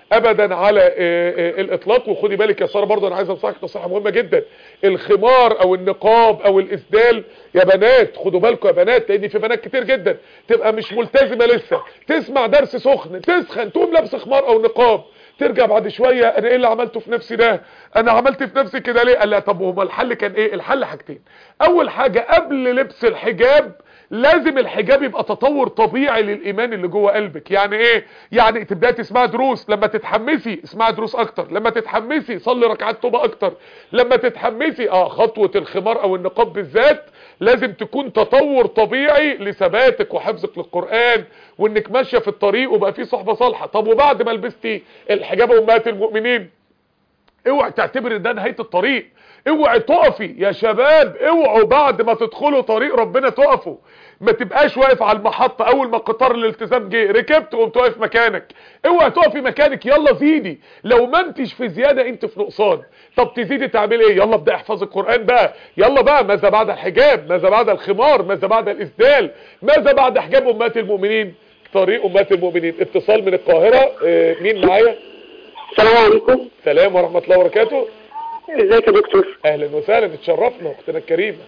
ابدا على اه اه الاطلاق. وخدي بالك يا ساره برضه انا عايز انصحك نصيحه مهمه جدا، الخمار او النقاب او الاسدال يا بنات خدوا بالكم يا بنات، لان في بنات كتير جدا تبقى مش ملتزمه لسه، تسمع درس سخن تسخن تقوم لابسه خمار او نقاب، ترجع بعد شويه انا ايه اللي عملته في نفسي ده، انا عملت في نفسي كده ليه؟ قال لا طب هو الحل كان ايه؟ الحل حاجتين. اول حاجه قبل لبس الحجاب لازم الحجاب يبقى تطور طبيعي للايمان اللي جوه قلبك. يعني ايه؟ يعني تبداي تسمعي دروس، لما تتحمسي اسمعي دروس اكتر، لما تتحمسي صلي ركعات توبه اكتر، لما تتحمسي اه خطوه الخمار او النقاب بالذات لازم تكون تطور طبيعي لثباتك وحفظك للقران وانك ماشيه في الطريق وبقى فيه صحبه صالحه. طب وبعد ما لبستي الحجاب امهات المؤمنين اوعي تعتبر ان ده نهايه الطريق، اوعي تقفي يا شباب، اوعوا بعد ما تدخلوا طريق ربنا تقفوا، ما تبقاش واقف على المحطه اول ما قطار الالتزام جه ركبت وقمت واقف مكانك، اوعي تقفي مكانك، يلا زيدي، لو ما انتش في زياده انت في نقصان. طب تزيدي تعملي ايه؟ يلا ابدا احفظ القران بقى، يلا بقى ماذا بعد الحجاب، ماذا بعد الخمار، ماذا بعد الاسدال، ماذا بعد حجاب امهات المؤمنين، طريق امهات المؤمنين. اتصال من القاهره، اه مين معايا؟
السلام عليكم.
السلام ورحمه الله وبركاته.
ازيك يا دكتور؟
اهلا وسهلا، اتشرفنا اختنا الكريمه.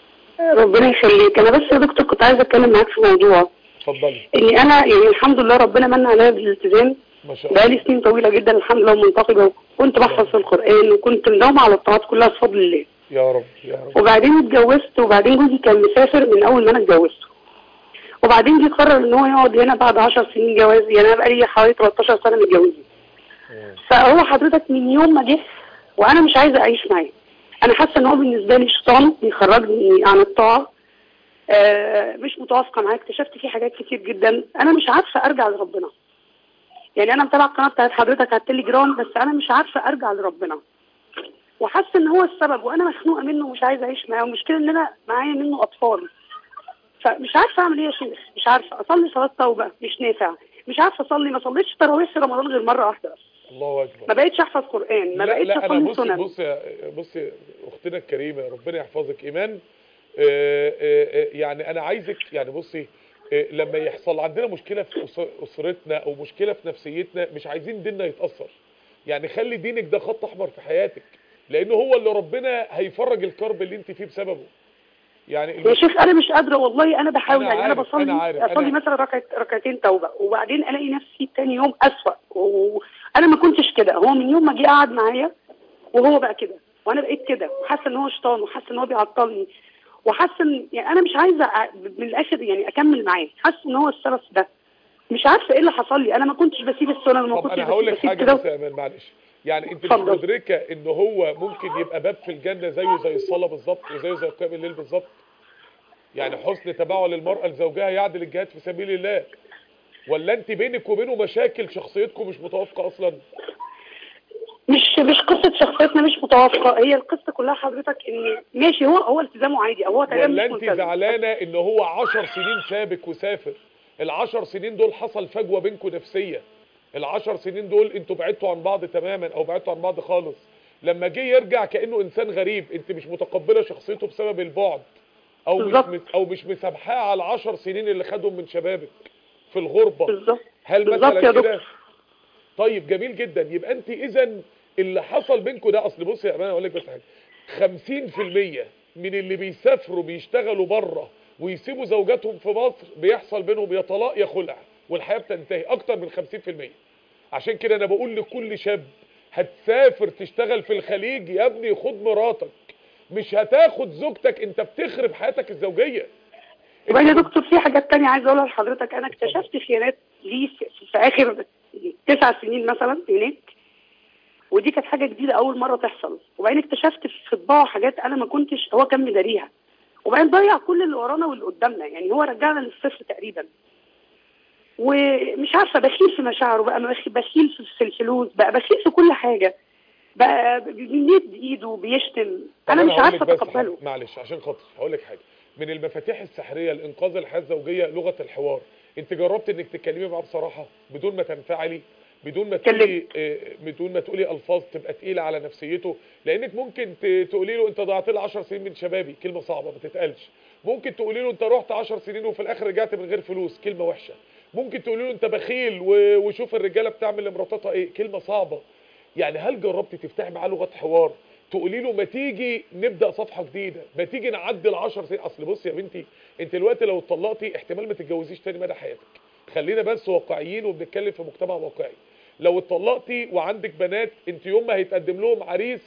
ربنا يخليك. انا بس يا دكتور كنت عايزه اتكلم معاك في موضوع.
اتفضلي.
اني انا يعني الحمد لله ربنا من عليا بالالتزام
ما شاء الله،
بقالي سنين طويله جدا الحمد لله ومنتقبه، وكنت بحفظ في القران وكنت مداومه على الطاعات كلها بفضل الله.
يا رب يا رب.
وبعدين اتجوزت، وبعدين جوزي كان مسافر من اول ما انا اتجوزته، وبعدين جه قرر ان هو يقعد هنا بعد عشر سنين جواز، يعني انا بقالي حوالي تلتاشر سنه متجوزين. فهو حضرتك من يوم ما جه وانا مش عايزه اعيش معاه، انا حاسه ان هو بالنسبه لي شيطان بيخرجني عن الطاعه، آه مش متوافقه معاه، اكتشفت فيه حاجات كتير جدا، انا مش عارفه ارجع لربنا. يعني انا متابعه القناه بتاعت حضرتك على التليجرام، بس انا مش عارفه ارجع لربنا، وحاسه ان هو السبب، وانا مخنوقه منه ومش عايزه اعيش معاه، والمشكله ان انا معايا منه اطفال، فمش عارفه اعمل ايه يا شيخ، مش عارفه اصلي صلاه توبه مش نافع، مش عارفه اصلي، ما صليتش تراويح في رمضان غير مره واحده بس.
الله اكبر.
ما بقيتش احفظ قران، ما
لا
بقيتش
لا انا
اصلي
بصي
سنن.
بصي بصي اختنا الكريمه ربنا يحفظك ايمان. آآ آآ يعني انا عايزك يعني بصي لما يحصل عندنا مشكله في اسرتنا او مشكله في نفسيتنا مش عايزين ديننا يتاثر، يعني خلي دينك ده خط احمر في حياتك، لانه هو اللي ربنا هيفرج الكرب اللي انت فيه بسببه. يعني
يا شيخ انا مش قادره والله، انا بحاول،
أنا
يعني انا
عارف
بصلي
أنا عارف
اصلي
أنا
مثلا ركعت ركعتين توبه، وبعدين الاقي نفسي تاني يوم اسوأ، وانا ما كنتش كده، هو من يوم ما جه قعد معايا وهو بقى كده، وانا بقيت كده، وحاسه ان هو شيطان، وحاسه ان هو بيعطلني، وحاسه ان يعني انا مش عايزه من الاخر يعني اكمل معاه، حاسه ان هو السبب ده، مش عارفه ايه اللي حصل لي، انا ما كنتش بسيب السنه، ما
طب
كنتش
انا هقول لك
بسيب
حاجه
كده.
بس يا امان معلش، يعني انت مش
اتفضل.
مدركه ان هو ممكن يبقى باب في الجنه زيه زي الصلاه بالظبط، وزيه زي قيام الليل بالظبط، يعني حسن تباعل المرأة لزوجها يعدل الجهاد في سبيل الله، ولا انت بينك وبينه مشاكل شخصيتكم مش متوافقة اصلا؟
مش مش قصه شخصيتنا مش متوافقه، هي القصه كلها حضرتك ان ماشي هو هو التزامه عادي، او هو تقريبا
ولا
مش
انت
ملتزم.
زعلانه ان هو عشر سنين سابك وسافر، العشر سنين دول حصل فجوه بينكم نفسيه، العشر سنين دول انتوا بعدتوا عن بعض تماما او بعدتوا عن بعض خالص، لما جه يرجع كانه انسان غريب، انت مش متقبله شخصيته بسبب البعد، او مش مس او مش مسامحاه على العشر سنين اللي خدهم من شبابك في الغربه.
بالظبط.
هل
بالظبط
مثلا
يا
كده؟
دكتور.
طيب جميل جدا، يبقى انت اذا اللي حصل بينكم ده، اصل بص يا امان اقول لك بس حاجه، خمسين في المية من اللي بيسافروا بيشتغلوا بره ويسيبوا زوجاتهم في مصر بيحصل بينهم يا طلاق يا خلع، والحياه بتنتهي، اكتر من خمسين في المية. عشان كده انا بقول لكل شاب هتسافر تشتغل في الخليج يا ابني خد مراتك، مش هتاخد زوجتك، انت بتخرب حياتك الزوجيه.
وبعدين يا دكتور في حاجات تانية عايزه اقولها لحضرتك، انا اكتشفت خيانات ليه في, في اخر تسع سنين مثلا هناك، ودي كانت حاجه جديده اول مره تحصل، وبعدين اكتشفت في طباعه حاجات انا ما كنتش، هو كان مداريها، وبعدين ضيع كل اللي ورانا واللي قدامنا، يعني هو رجعنا للصفر تقريبا، ومش عارفه بخيل في مشاعره بقى، بخيل في الفلوس بقى، بخيل في كل حاجه بقى، بيمد ايده وبيشتم، انا مش عارفه اتقبله.
معلش عشان خاطر هقول لك حاجه، من المفاتيح السحريه لانقاذ الحياه الزوجيه لغه الحوار. انت جربت انك تتكلمي معاه بصراحه بدون ما تنفعلي، بدون ما تقولي بدون ما تقولي الفاظ تبقى تقيله على نفسيته، لانك ممكن تقولي له انت ضيعت لي عشر سنين من شبابي، كلمه صعبه ما تتقالش، ممكن تقولي له انت رحت عشر سنين وفي الاخر رجعت من غير فلوس، كلمه وحشه. ممكن تقولي له انت بخيل وشوف الرجاله بتعمل لمراتها ايه، كلمه صعبه. يعني هل جربتي تفتحي معاه لغه حوار تقولي له ما تيجي نبدا صفحه جديده، ما تيجي نعدل عشر سنين؟ اصل بصي يا بنتي، انت دلوقتي لو اتطلقتي احتمال ما تتجوزيش تاني مدى حياتك، خلينا بس واقعيين وبنتكلم في مجتمع واقعي. لو اتطلقتي وعندك بنات، انت يوم ما هيتقدم لهم عريس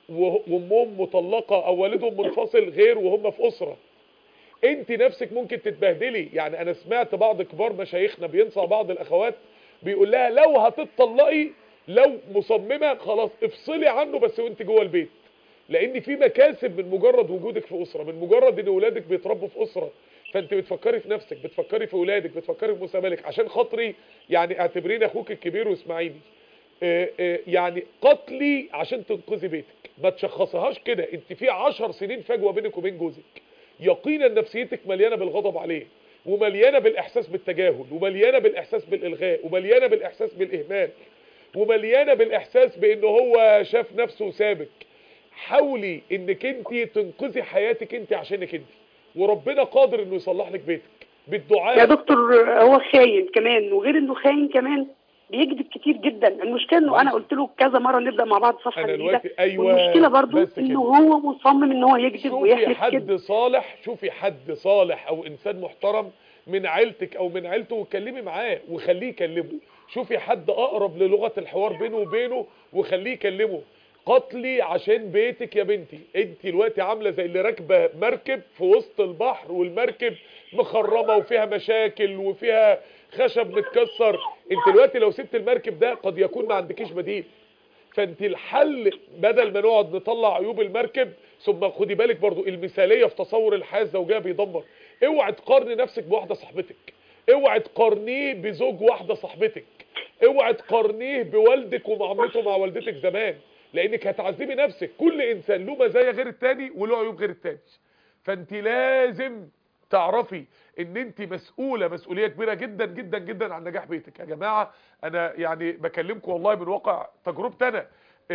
وامهم مطلقه او والدهم منفصل غير وهم في اسره، انت نفسك ممكن تتبهدلي. يعني انا سمعت بعض كبار مشايخنا بينصح بعض الاخوات بيقول لها لو هتتطلقي، لو مصممه خلاص افصلي عنه بس وانت جوه البيت، لان في مكاسب من مجرد وجودك في اسره، من مجرد ان اولادك بيتربوا في اسره. فانت بتفكري في نفسك، بتفكري في اولادك، بتفكري في مستقبلك. عشان خاطري يعني اعتبريني اخوك الكبير واسمعيني، اه اه يعني قتلي عشان تنقذي بيتك، ما تشخصهاش كده. انت في عشر سنين فجوه بينك وبين جوزك، يقينا نفسيتك مليانه بالغضب عليه، ومليانه بالاحساس بالتجاهل، ومليانه بالاحساس بالالغاء، ومليانه بالاحساس بالاهمال، ومليانه بالاحساس بان هو شاف نفسه وسابك. حاولي انك انت تنقذي حياتك انت عشانك انت، وربنا قادر انه يصلح لك بيتك بالدعاء.
يا دكتور هو خاين كمان، وغير انه خاين كمان بيكذب كتير جدا. المشكله انه انا قلت له كذا مره نبدا مع بعض صفحه جديده،
أيوة
والمشكله برضو انه هو مصمم ان هو يكذب ويحلف كده.
شوفي حد صالح، شوفي حد صالح او انسان محترم من عيلتك او من عيلته واتكلمي معاه وخليه يكلمه. شوفي حد اقرب للغه الحوار بينه وبينه وخليه يكلمه. قتلي عشان بيتك يا بنتي. انت دلوقتي عامله زي اللي راكبه مركب في وسط البحر، والمركب مخرمه وفيها مشاكل وفيها خشب متكسر. انت دلوقتي لو سبت المركب ده قد يكون ما عندكيش بديل. فانت الحل بدل ما نقعد نطلع عيوب المركب، ثم خدي بالك برضو المثاليه في تصور الحياه الزوجيه بيدمر. اوعي تقارني نفسك بواحده صاحبتك، اوعي تقارنيه بزوج واحده صاحبتك، اوعي تقارنيه بوالدك ومعاملته مع والدتك زمان، لانك هتعذبي نفسك. كل انسان له مزايا غير التاني وله عيوب غير التاني. فانت لازم تعرفي ان انت مسؤولة مسؤولية كبيرة جدا جدا جدا عن نجاح بيتك. يا جماعة انا يعني بكلمكم والله من واقع تجربتي انا.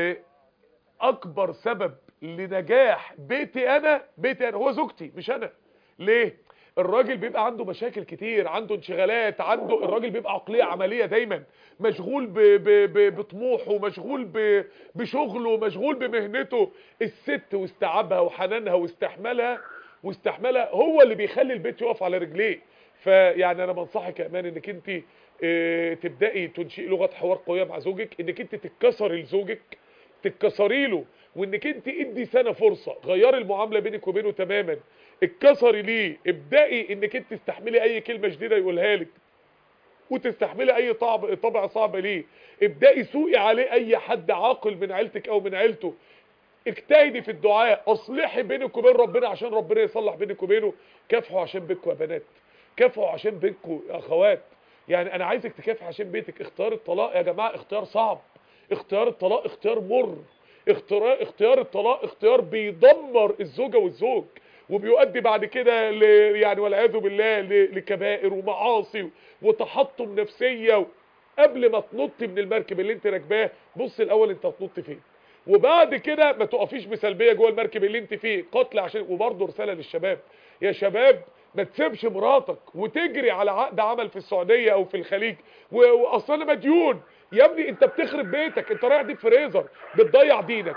اكبر سبب لنجاح بيتي انا بيتي انا هو زوجتي مش انا. ليه؟ الراجل بيبقى عنده مشاكل كتير، عنده انشغالات، عنده الراجل بيبقى عقلية عملية دايما، مشغول ب... ب... ب... بطموحه، مشغول ب... بشغله، مشغول بمهنته. الست واستيعابها وحنانها واستحمالها واستحمالها هو اللي بيخلي البيت يقف على رجليه. فيعني انا بنصحك يا امان انك انت اه تبداي تنشئي لغه حوار قويه مع زوجك، انك انت تتكسري لزوجك، تتكسري له، وانك انت ادي سنه فرصه، غيري المعامله بينك وبينه تماما، اتكسري ليه، ابداي انك انت تستحملي اي كلمه شديده يقولها لك، وتستحملي اي طبع طبع صعب ليه. ابداي سوقي عليه اي حد عاقل من عيلتك او من عيلته. اجتهدي في الدعاء، اصلحي بينك وبين ربنا عشان ربنا يصلح بينك وبينه. كافحوا عشان بيتكم يا بنات، كافحوا عشان بيتكم يا اخوات. يعني انا عايزك تكافح عشان بيتك. اختيار الطلاق يا جماعه اختيار صعب، اختيار الطلاق اختيار مر، اختيار اختيار الطلاق اختيار بيدمر الزوجه والزوج، وبيؤدي بعد كده ل يعني والعياذ بالله لكبائر ومعاصي وتحطم نفسيه. قبل ما تنطي من المركب اللي انت راكباه بص الاول انت هتنط فين، وبعد كده ما تقفيش بسلبيه جوه المركب اللي انت فيه. قتل عشان. وبرضه رساله للشباب، يا شباب ما تسيبش مراتك وتجري على عقد عمل في السعوديه او في الخليج واصل انا مديون. يا ابني انت بتخرب بيتك، انت رايح ديب فريزر، بتضيع دينك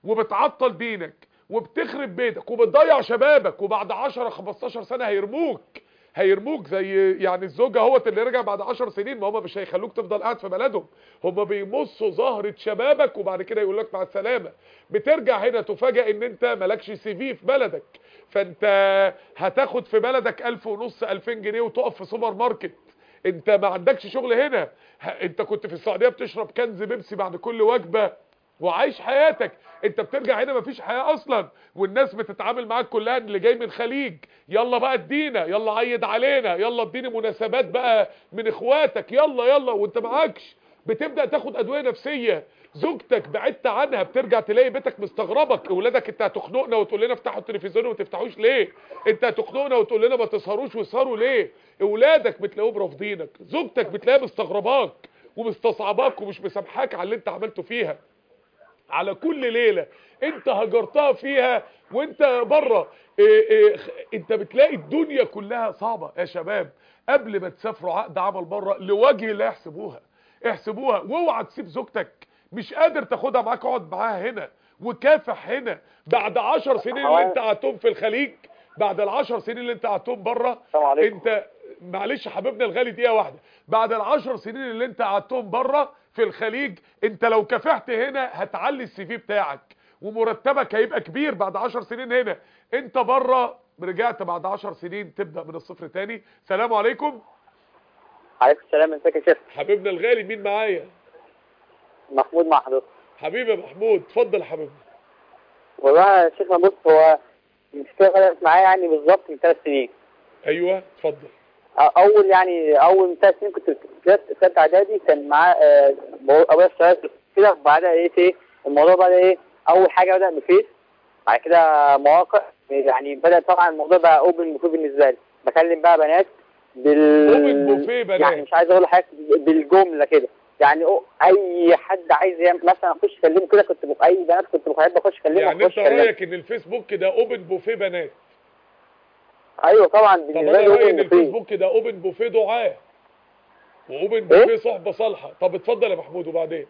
وبتعطل دينك وبتخرب بيتك وبتضيع شبابك، وبعد عشرة خمستاشر سنه هيرموك هيرموك زي يعني الزوجه اهوت اللي رجع بعد عشر سنين. ما هم مش هيخلوك تفضل قاعد في بلدهم، هم بيمصوا زهره شبابك وبعد كده يقول لك مع السلامه. بترجع هنا تفاجئ ان انت مالكش سي في في بلدك، فانت هتاخد في بلدك ألف ونص ألفين جنيه وتقف في سوبر ماركت، انت ما عندكش شغل هنا. انت كنت في السعوديه بتشرب كنز بيبسي بعد كل وجبه وعايش حياتك، انت بترجع هنا مفيش حياه اصلا، والناس بتتعامل معاك كلها اللي جاي من الخليج. يلا بقى ادينا، يلا عيد علينا، يلا اديني مناسبات بقى من اخواتك، يلا يلا، وانت معاكش. بتبدا تاخد ادويه نفسيه. زوجتك بعدت عنها، بترجع تلاقي بيتك مستغربك. اولادك انت هتخنقنا وتقول لنا افتحوا التلفزيون وما تفتحوش ليه؟ انت هتخنقنا وتقول لنا ما تسهروش واسهروا ليه؟ اولادك بتلاقيهم رافضينك، زوجتك بتلاقيها مستغرباك ومستصعباك ومش مسامحاك على اللي انت عملته فيها. على كل ليله انت هجرتها فيها وانت بره. إيه إيه انت بتلاقي الدنيا كلها صعبه يا شباب. قبل ما تسافروا عقد عمل بره لوجه الله احسبوها احسبوها، واوعى تسيب زوجتك مش قادر تاخدها معاك، اقعد معاها هنا وكافح هنا. بعد عشر سنين اللي انت قعدتهم في الخليج، بعد العشر سنين اللي انت قعدتهم بره، انت معلش يا حبيبنا الغالي دقيقه واحده، بعد العشر سنين اللي انت قعدتهم بره في الخليج، انت لو كافحت هنا هتعلي السي في بتاعك ومرتبك هيبقى كبير بعد عشر سنين هنا. انت بره رجعت بعد عشر سنين تبدا من الصفر تاني. سلام عليكم.
عليكم السلام. ازيك يا شيخ؟
حبيبنا الغالي مين معايا؟
محمود مع حضرتك.
حبيبي يا محمود اتفضل حبيبي.
والله يا شيخ بص، هو المشكله بدات معايا يعني بالظبط من ثلاث سنين.
ايوه اتفضل.
اول يعني اول من ثلاث سنين كنت في ثالثه اعدادي، كان معاه ابويا اشتغل كده، وبعدها ايه ايه الموضوع بدا ايه. اول حاجه بدا بفيس، بعد كده مواقع، يعني بدا طبعا الموضوع بقى اوبن بوفيه بالنسبه لي، بكلم بقى بنات بال
اوبن بوفيه بنات،
يعني مش عايز اقول لحضرتك بالجمله كده، يعني اي حد عايز مثلا اخش اكلمه كده، كنت بق... اي بنات كنت بحب اخش اكلمه.
يعني انت رايك ان الفيسبوك ده اوبن بوفيه بنات؟
ايوه طبعا
بالنسبه لي. طب انا رايي ان الفيسبوك ده اوبن بوفيه دعاه واوبن بوفيه صحبه صالحه. طب اتفضل يا محمود وبعدين.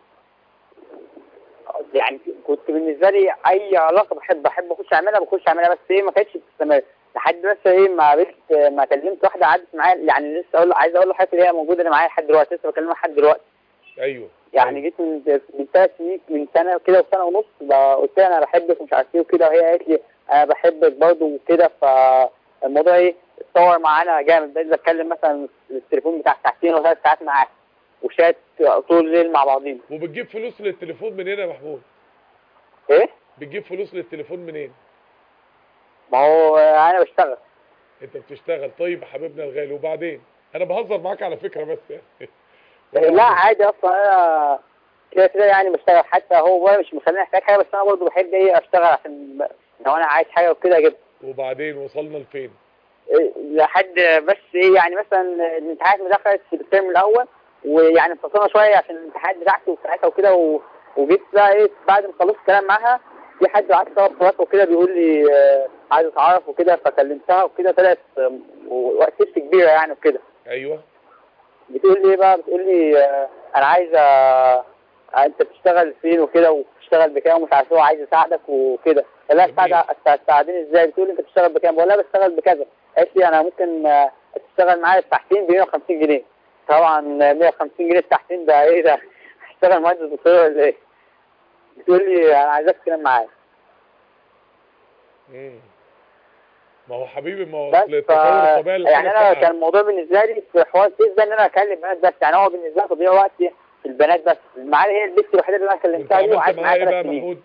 يعني كنت بالنسبه لي اي علاقه بحب بحب اخش اعملها بخش اعملها، بس ايه ما كانتش بتستمر لحد بس ايه ما بقيت ما كلمت واحده قعدت معايا، يعني لسه اقول عايز اقول له حاجه اللي هي موجوده اللي معايا لحد دلوقتي، لسه بكلمها لحد دلوقتي.
ايوه
يعني
أيوة.
جيت من من ثلاث سنين، من سنه كده وسنه ونص، قلت لها انا بحبك ومش عارف ايه وكده، وهي قالت لي انا بحبك برضه وكده. فالموضوع ايه اتطور معانا جامد، بقيت بتكلم مثلا التليفون بتاع ساعتين او ثلاث ساعات معاها، وشات طول الليل مع بعضينا.
وبتجيب فلوس للتليفون منين يا محمود؟
ايه؟
بتجيب فلوس للتليفون منين؟
ما هو انا بشتغل.
انت بتشتغل؟ طيب حبيبنا الغالي وبعدين. انا بهزر معاك على فكره بس يعني.
لا عادي اصلا، انا كده كده يعني بشتغل، حتى هو مش مخليني احتاج حاجه، بس انا برضه بحب ايه اشتغل عشان لو انا عايز حاجه وكده اجيبها.
وبعدين وصلنا لفين؟
لحد بس ايه يعني مثلا الامتحانات ما دخلت في الترم الاول، ويعني انفصلنا شويه عشان الامتحانات بتاعتي وساعتها وكده، وجيت بقى ايه بعد ما خلصت الكلام معاها، في حد بعت طلب خلاص وكده بيقول لي آه عايز اتعرف وكده، فكلمتها وكده، طلعت وقت كبيره يعني وكده.
ايوه.
بتقول لي ايه بقى؟ بتقول لي آه انا عايزه آه انت بتشتغل فين وكده، وبتشتغل بكام ومش عارف ايه، وعايز اساعدك وكده. لا تساعدني ازاي؟ بتقول لي انت بتشتغل بكام؟ بقول لها بشتغل بكذا. قالت لي انا ممكن آه تشتغل معايا التحسين ب مية وخمسين جنيه. طبعا مية وخمسين جنيه التحسين ده ايه ده؟ هشتغل مهندس دكتور ولا ايه؟ بتقول لي انا عايزاك تنام معايا.
امم ما هو حبيبي ما هو
اصل
التطور الطبيعي
يعني انا كان الموضوع بالنسبه لي في حوار الفيس ده ان انا اكلم بنات بس، يعني هو بالنسبه لي تضييع وقت في البنات بس. معايا هي البنت الوحيده اللي انا كلمتها دي وقعدت معاها ثلاث سنين.
محمود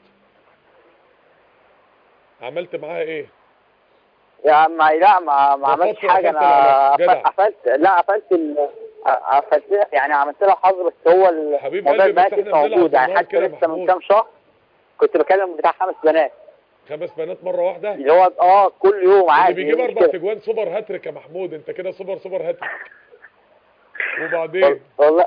عملت معاها ايه؟
يا ما لا ما ما عملتش حاجه، انا قفلت لا قفلت ال... قفلت يعني عملت لها حظر، بس هو الموضوع البنات لسه موجود، يعني حتى لسه من كام شهر كنت بكلم بتاع خمس بنات.
خمس بنات مره واحده؟
اللي هو اه كل يوم عادي.
اللي بيجيب اربع تجوان سوبر هاتريك يا محمود، انت كده سوبر سوبر هاتريك. وبعدين
والله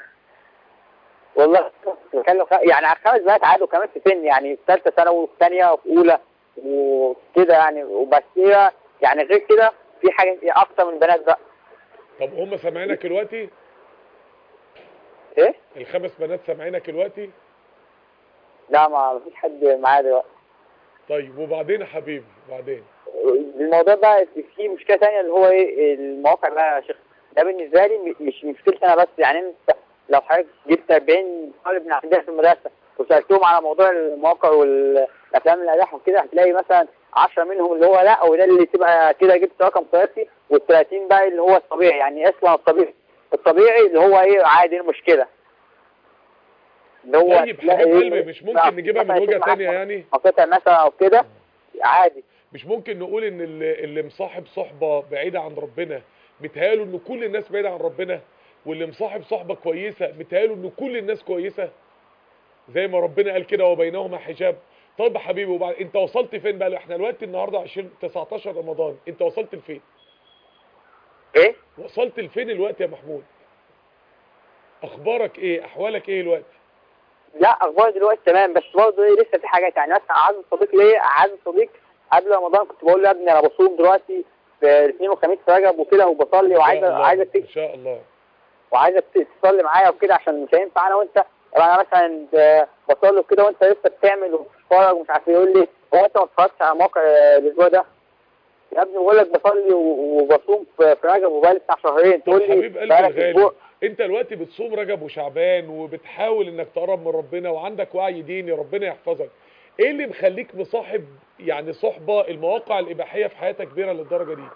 والله بكلم يعني على خمس بنات عادي، وكمان في سن يعني في ثالثه ثانوي وفي ثانيه وفي اولى وكده يعني، وبس هي يعني غير كده في حاجه اكتر من بنات بقى.
طب هم سامعينك دلوقتي؟
ايه؟
الخمس بنات سامعينك دلوقتي؟
لا ما فيش حد معايا دلوقتي.
طيب وبعدين يا حبيبي وبعدين؟
الموضوع بقى في مشكله ثانيه اللي هو ايه المواقع بقى يا شيخ. ده بالنسبه لي مش مشكلتي انا بس، يعني انت لو حضرتك جبت أربعين طالب من عندنا في المدرسه وسالتهم على موضوع المواقع والافلام الاداح وكده، هتلاقي مثلا عشرة منهم اللي هو لا، وده اللي تبقى كده جبت رقم قياسي، والثلاثين بقى اللي هو الطبيعي، يعني اصلا الطبيعي الطبيعي اللي هو ايه عادي المشكله.
اللي هو طيب حبيب قلبي مش ممكن نجيبها من وجهه ثانيه يعني؟
مقاطع مثلا او كده عادي.
مش ممكن نقول ان اللي, اللي مصاحب صحبه بعيده عن ربنا متهيأله ان كل الناس بعيده عن ربنا، واللي مصاحب صحبه كويسه متهيأله ان كل الناس كويسه، زي ما ربنا قال كده وبينهما حجاب. طيب يا حبيبي وبعد انت وصلت فين بقى؟ احنا دلوقتي النهارده عشرين تسعتاشر رمضان، انت وصلت لفين؟
ايه؟
وصلت لفين الوقت يا محمود؟ اخبارك ايه؟ احوالك ايه الوقت؟
لا اخبار دلوقتي تمام، بس برضه ايه لسه في حاجات. يعني مثلا اعز صديق ليا، اعز صديق قبل رمضان كنت بقول له يا ابني انا بصوم دلوقتي في الاثنين والخميس في رجب وكده وبصلي وعايز عايزك
ان شاء الله
وعايزك تصلي معايا وكده، عشان مش هينفع انا وانت انا مثلا بصلي وكده وانت لسه بتعمل وبتتفرج ومش عارف ايه. يقول لي هو انت ما اتفرجتش على موقع الاسبوع ده؟ يا ابني بقول لك بصلي وبصوم في رجب وبقالي بتاع شهرين تقول لي
حبيب قلبي الغالي، انت دلوقتي بتصوم رجب وشعبان وبتحاول انك تقرب من ربنا وعندك وعي ديني، ربنا يحفظك. ايه اللي مخليك مصاحب يعني صحبه المواقع الاباحيه في حياتك كبيره للدرجه دي؟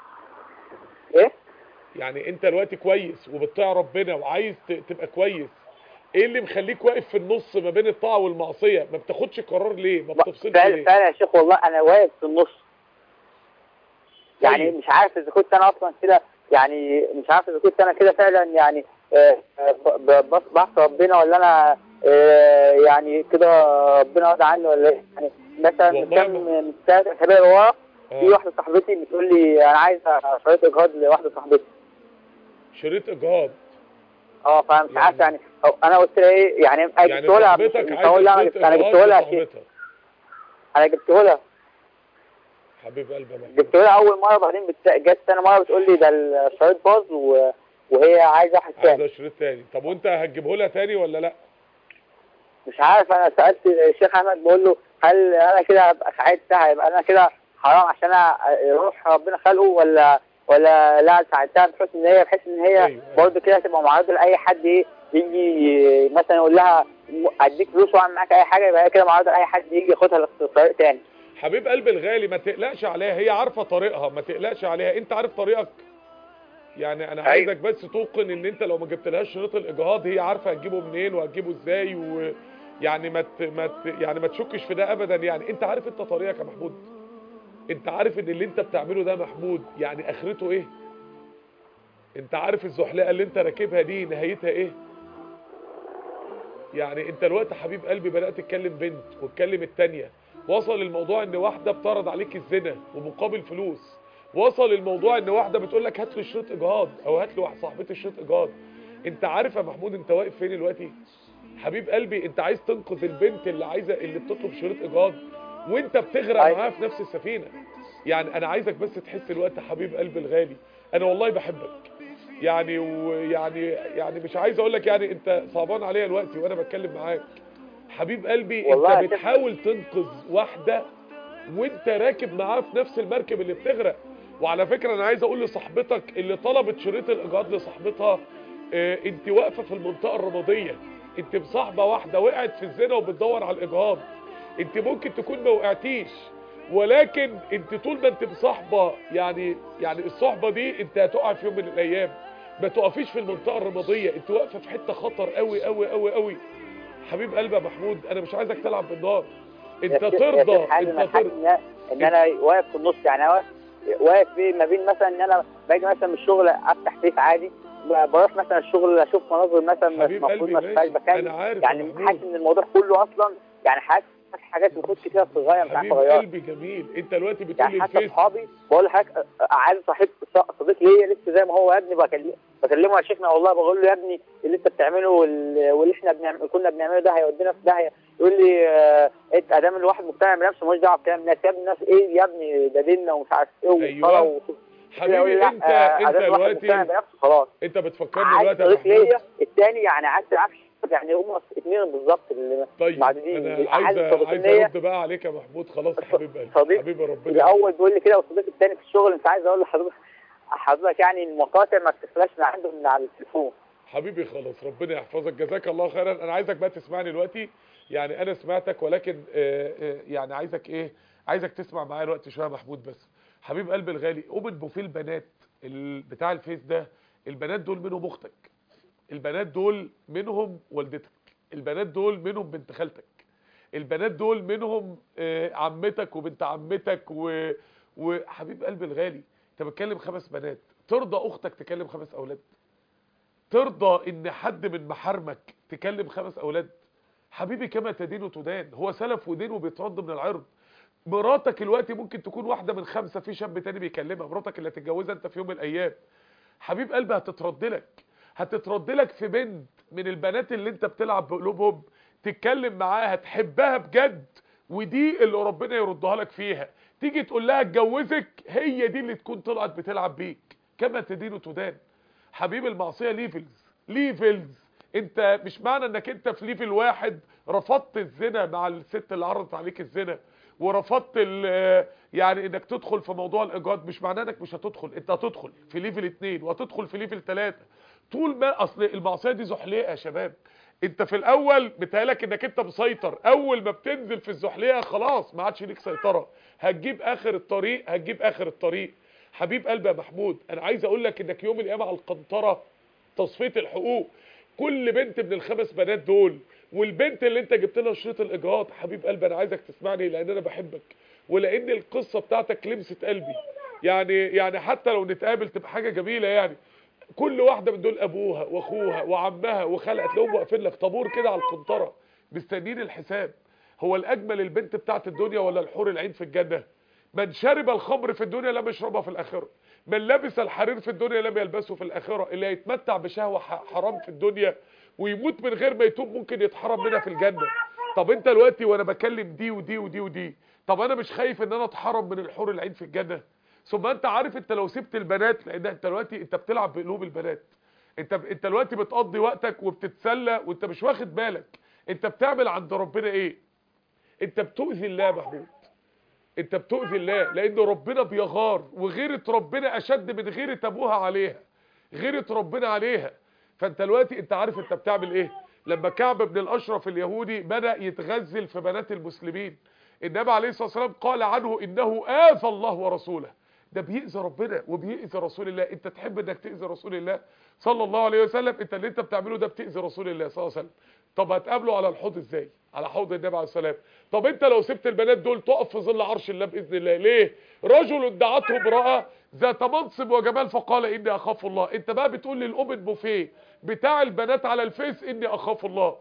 ايه
يعني انت دلوقتي كويس وبتطيع ربنا وعايز تبقى كويس، ايه اللي مخليك واقف في النص ما بين الطاعه والمعصيه؟ ما بتاخدش قرار ليه؟ ما بتفصلش ليه؟
فعلا يا شيخ والله انا واقف في النص. يعني مش عارف اذا كنت انا اصلا كده، يعني مش عارف اذا كنت انا كده فعلا يعني بصبح ربنا ولا انا يعني كده ربنا راضي عني ولا ايه. يعني مثلا من كام من ثلاث اسابيع ورا في واحده صاحبتي بتقول لي انا عايزه شريط اجهاض لواحده صاحبتي.
شريط اجهاض؟
اه فمش يعني عارف يعني انا قلت لها ايه يعني انا
يعني
جبته لها
صاحبتك عايزه شريط
انا جبته لها انا جبته لها
حبيب قلبي انا
جبته لها اول مره، بعدين جت ثاني مره بتقول لي ده الشريط باظ و... وهي عايزه واحد ثاني.
عايزه شريط ثاني. طب وانت هتجيبه لها ثاني ولا لا؟
مش عارف. انا سالت الشيخ احمد بقول له هل انا كده هبقى ساعدتها، يبقى انا كده حرام عشان انا روح ربنا خلقه، ولا ولا لا ساعدتها بحيث ان هي بحيث ان هي أيوة برضه كده تبقى معرضه لاي حد ايه يجي مثلا يقول لها اديك فلوس واعمل معاك اي حاجه، يبقى هي كده معرضه لاي حد يجي ياخدها لطريق ثاني.
حبيب قلبي الغالي ما تقلقش عليها، هي عارفه طريقها، ما تقلقش عليها، انت عارف طريقك. يعني انا عايزك بس توقن ان انت لو ما جبتلهاش شريط الاجهاض هي عارفه هتجيبه منين وهتجيبه ازاي، ويعني ما ت... ما ت... يعني ما تشكش في ده ابدا. يعني انت عارف انت طريقك يا محمود، انت عارف ان اللي انت بتعمله ده محمود يعني اخرته ايه؟ انت عارف الزحلقه اللي انت راكبها دي نهايتها ايه؟ يعني انت دلوقتي حبيب قلبي بدات تتكلم بنت وتكلم الثانيه، وصل الموضوع ان واحده بتعرض عليك الزنا ومقابل فلوس، وصل الموضوع ان واحده بتقول لك هات لي شريط اجهاض او هات لي واحده صاحبتي شريط اجهاض. انت عارف يا محمود انت واقف فين دلوقتي؟ حبيب قلبي انت عايز تنقذ البنت اللي عايزه اللي بتطلب شريط اجهاض وانت بتغرق معاها في نفس السفينه. يعني انا عايزك بس تحس الوقت حبيب قلبي الغالي انا والله بحبك، يعني ويعني يعني مش عايز اقول لك يعني انت صعبان عليا دلوقتي وانا بتكلم معاك. حبيب قلبي انت بتحاول تنقذ واحده وانت راكب معاها في نفس المركب اللي بتغرق. وعلى فكره انا عايز اقول لصاحبتك اللي طلبت شريط الاجهاض لصاحبتها اه انت واقفه في المنطقه الرماديه، انت مصاحبه واحده وقعت في الزنا وبتدور على الاجهاض. انت ممكن تكون ما وقعتيش، ولكن انت طول ما انت مصاحبه يعني يعني الصحبه دي انت هتقع في يوم من الايام. ما تقفيش في المنطقه الرماديه، انت واقفه في حته خطر قوي قوي قوي قوي. حبيب قلبي يا محمود انا مش عايزك تلعب بالنار، انت ترضى انت
ترضى ان انا واقف في النص. يعني واقف واقف ما بين مثلا ان انا باجي مثلا من الشغل افتح فيس عادي، بروح مثلا الشغل اشوف مناظر مثلا المفروض ما اشوفهاش بكام، يعني حاسس ان الموضوع كله اصلا يعني حاسس حاجات المفروض كتير تتغير مش عارف اغيرها.
حبيب قلبي جميل انت دلوقتي بتقول
لي يعني الفيس. حتى اصحابي بقول لحضرتك عايز صاحب صديق ليا لسه زي ما هو يا ابني بكلمه بكلمه يا شيخنا والله بقول له يا ابني اللي انت بتعمله واللي احنا بنعمل كنا بنعمله ده هيودينا في داهيه. يقول لي انت اه ادام الواحد مقتنع بنفسه مالوش دعوه بكلام الناس. يا ابني الناس ايه يا ابني ده ديننا ومش عارف ايه وصلاه
أيوة. حبيبي انت انت دلوقتي
خلاص
انت بتفكرني دلوقتي يا
محمود ليا الثاني يعني عايز تعرفش يعني هم اثنين بالظبط اللي
طيب
معدودين.
انا عايز عايز ارد بقى عليك يا محمود خلاص يا حبيب قلبي حبيبي ربنا
الاول بيقول لي كده والصديق الثاني في الشغل مش عايز اقول لحضرتك حضرتك يعني المقاطع ما بتخلاش من عنده من على التليفون.
حبيبي خلاص ربنا يحفظك جزاك الله خيرا. انا عايزك بقى تسمعني دلوقتي، يعني انا سمعتك ولكن آآ آآ يعني عايزك ايه عايزك تسمع معايا دلوقتي شويه يا محمود. بس حبيب قلبي الغالي اوبن بوفيه البنات بتاع الفيس ده، البنات دول منهم اختك، البنات دول منهم والدتك، البنات دول منهم بنت خالتك، البنات دول منهم عمتك وبنت عمتك و... وحبيب قلبي الغالي انت بتكلم خمس بنات، ترضى اختك تكلم خمس اولاد؟ ترضى ان حد من محارمك تكلم خمس اولاد؟ حبيبي كما تدين تدان، هو سلف ودين وبيترد من العرض. مراتك دلوقتي ممكن تكون واحده من خمسه في شاب تاني بيكلمها، مراتك اللي هتتجوزها انت في يوم من الايام. حبيب قلبي هتترد لك، هتترد لك في بنت من البنات اللي انت بتلعب بقلوبهم تتكلم معاها تحبها بجد، ودي اللي ربنا يردها لك فيها. تيجي تقول لها اتجوزك، هي دي اللي تكون طلعت بتلعب بيك. كما تدين وتدان. حبيب المعصيه ليفلز ليفلز. انت مش معنى انك انت في ليفل واحد رفضت الزنا مع الست اللي عرضت عليك الزنا، ورفضت يعني انك تدخل في موضوع الايجاد، مش معناه انك مش هتدخل. انت هتدخل في ليفل اتنين وهتدخل في ليفل تلاتة. طول ما اصل المعصيه دي زحليقه يا شباب. انت في الاول بتهيألك انك انت مسيطر، اول ما بتنزل في الزحليقه خلاص ما عادش ليك سيطره، هتجيب اخر الطريق هتجيب اخر الطريق. حبيب قلبي يا محمود، انا عايز اقول لك انك يوم القيامه على القنطره تصفيه الحقوق، كل بنت من الخمس بنات دول والبنت اللي انت جبت لها شريط الاجهاض، حبيب قلبي انا عايزك تسمعني لان انا بحبك، ولان القصه بتاعتك لمست قلبي. يعني يعني حتى لو نتقابل تبقى حاجه جميله. يعني كل واحده من دول ابوها واخوها وعمها وخالها تلاقيهم واقفين لك طابور كده على القنطره مستنيين الحساب. هو الاجمل البنت بتاعت الدنيا ولا الحور العين في الجنه؟ من شرب الخمر في الدنيا لم يشربها في الاخره، من لبس الحرير في الدنيا لم يلبسه في الاخره. اللي هيتمتع بشهوه حرام في الدنيا ويموت من غير ما يتوب ممكن يتحرم منها في الجنه. طب انت دلوقتي وانا بكلم دي ودي ودي ودي، طب انا مش خايف ان انا اتحرم من الحور العين في الجنه؟ ثم انت عارف انت لو سبت البنات، لان انت دلوقتي انت بتلعب بقلوب البنات، انت انت دلوقتي بتقضي وقتك وبتتسلى وانت مش واخد بالك انت بتعمل عند ربنا ايه. انت بتؤذي الله يا محمود، انت بتؤذي الله، لان ربنا بيغار، وغيرة ربنا اشد من غيرة ابوها عليها، غيرة ربنا عليها. فانت دلوقتي انت عارف انت بتعمل ايه. لما كعب بن الاشرف اليهودي بدأ يتغزل في بنات المسلمين، النبي عليه الصلاة والسلام قال عنه انه آذى الله ورسوله. ده بيأذي ربنا وبيأذي رسول الله. انت تحب انك تأذي رسول الله صلى الله عليه وسلم؟ انت اللي انت بتعمله ده بتأذي رسول الله صلى الله عليه وسلم. طب هتقابله على الحوض ازاي؟ على حوض النبي عليه السلام. طب انت لو سبت البنات دول تقف في ظل عرش الله باذن الله. ليه؟ رجل دعته امراه ذات منصب وجمال فقال اني اخاف الله. انت بقى بتقول للأوبن بوفيه بتاع البنات على الفيس اني اخاف الله.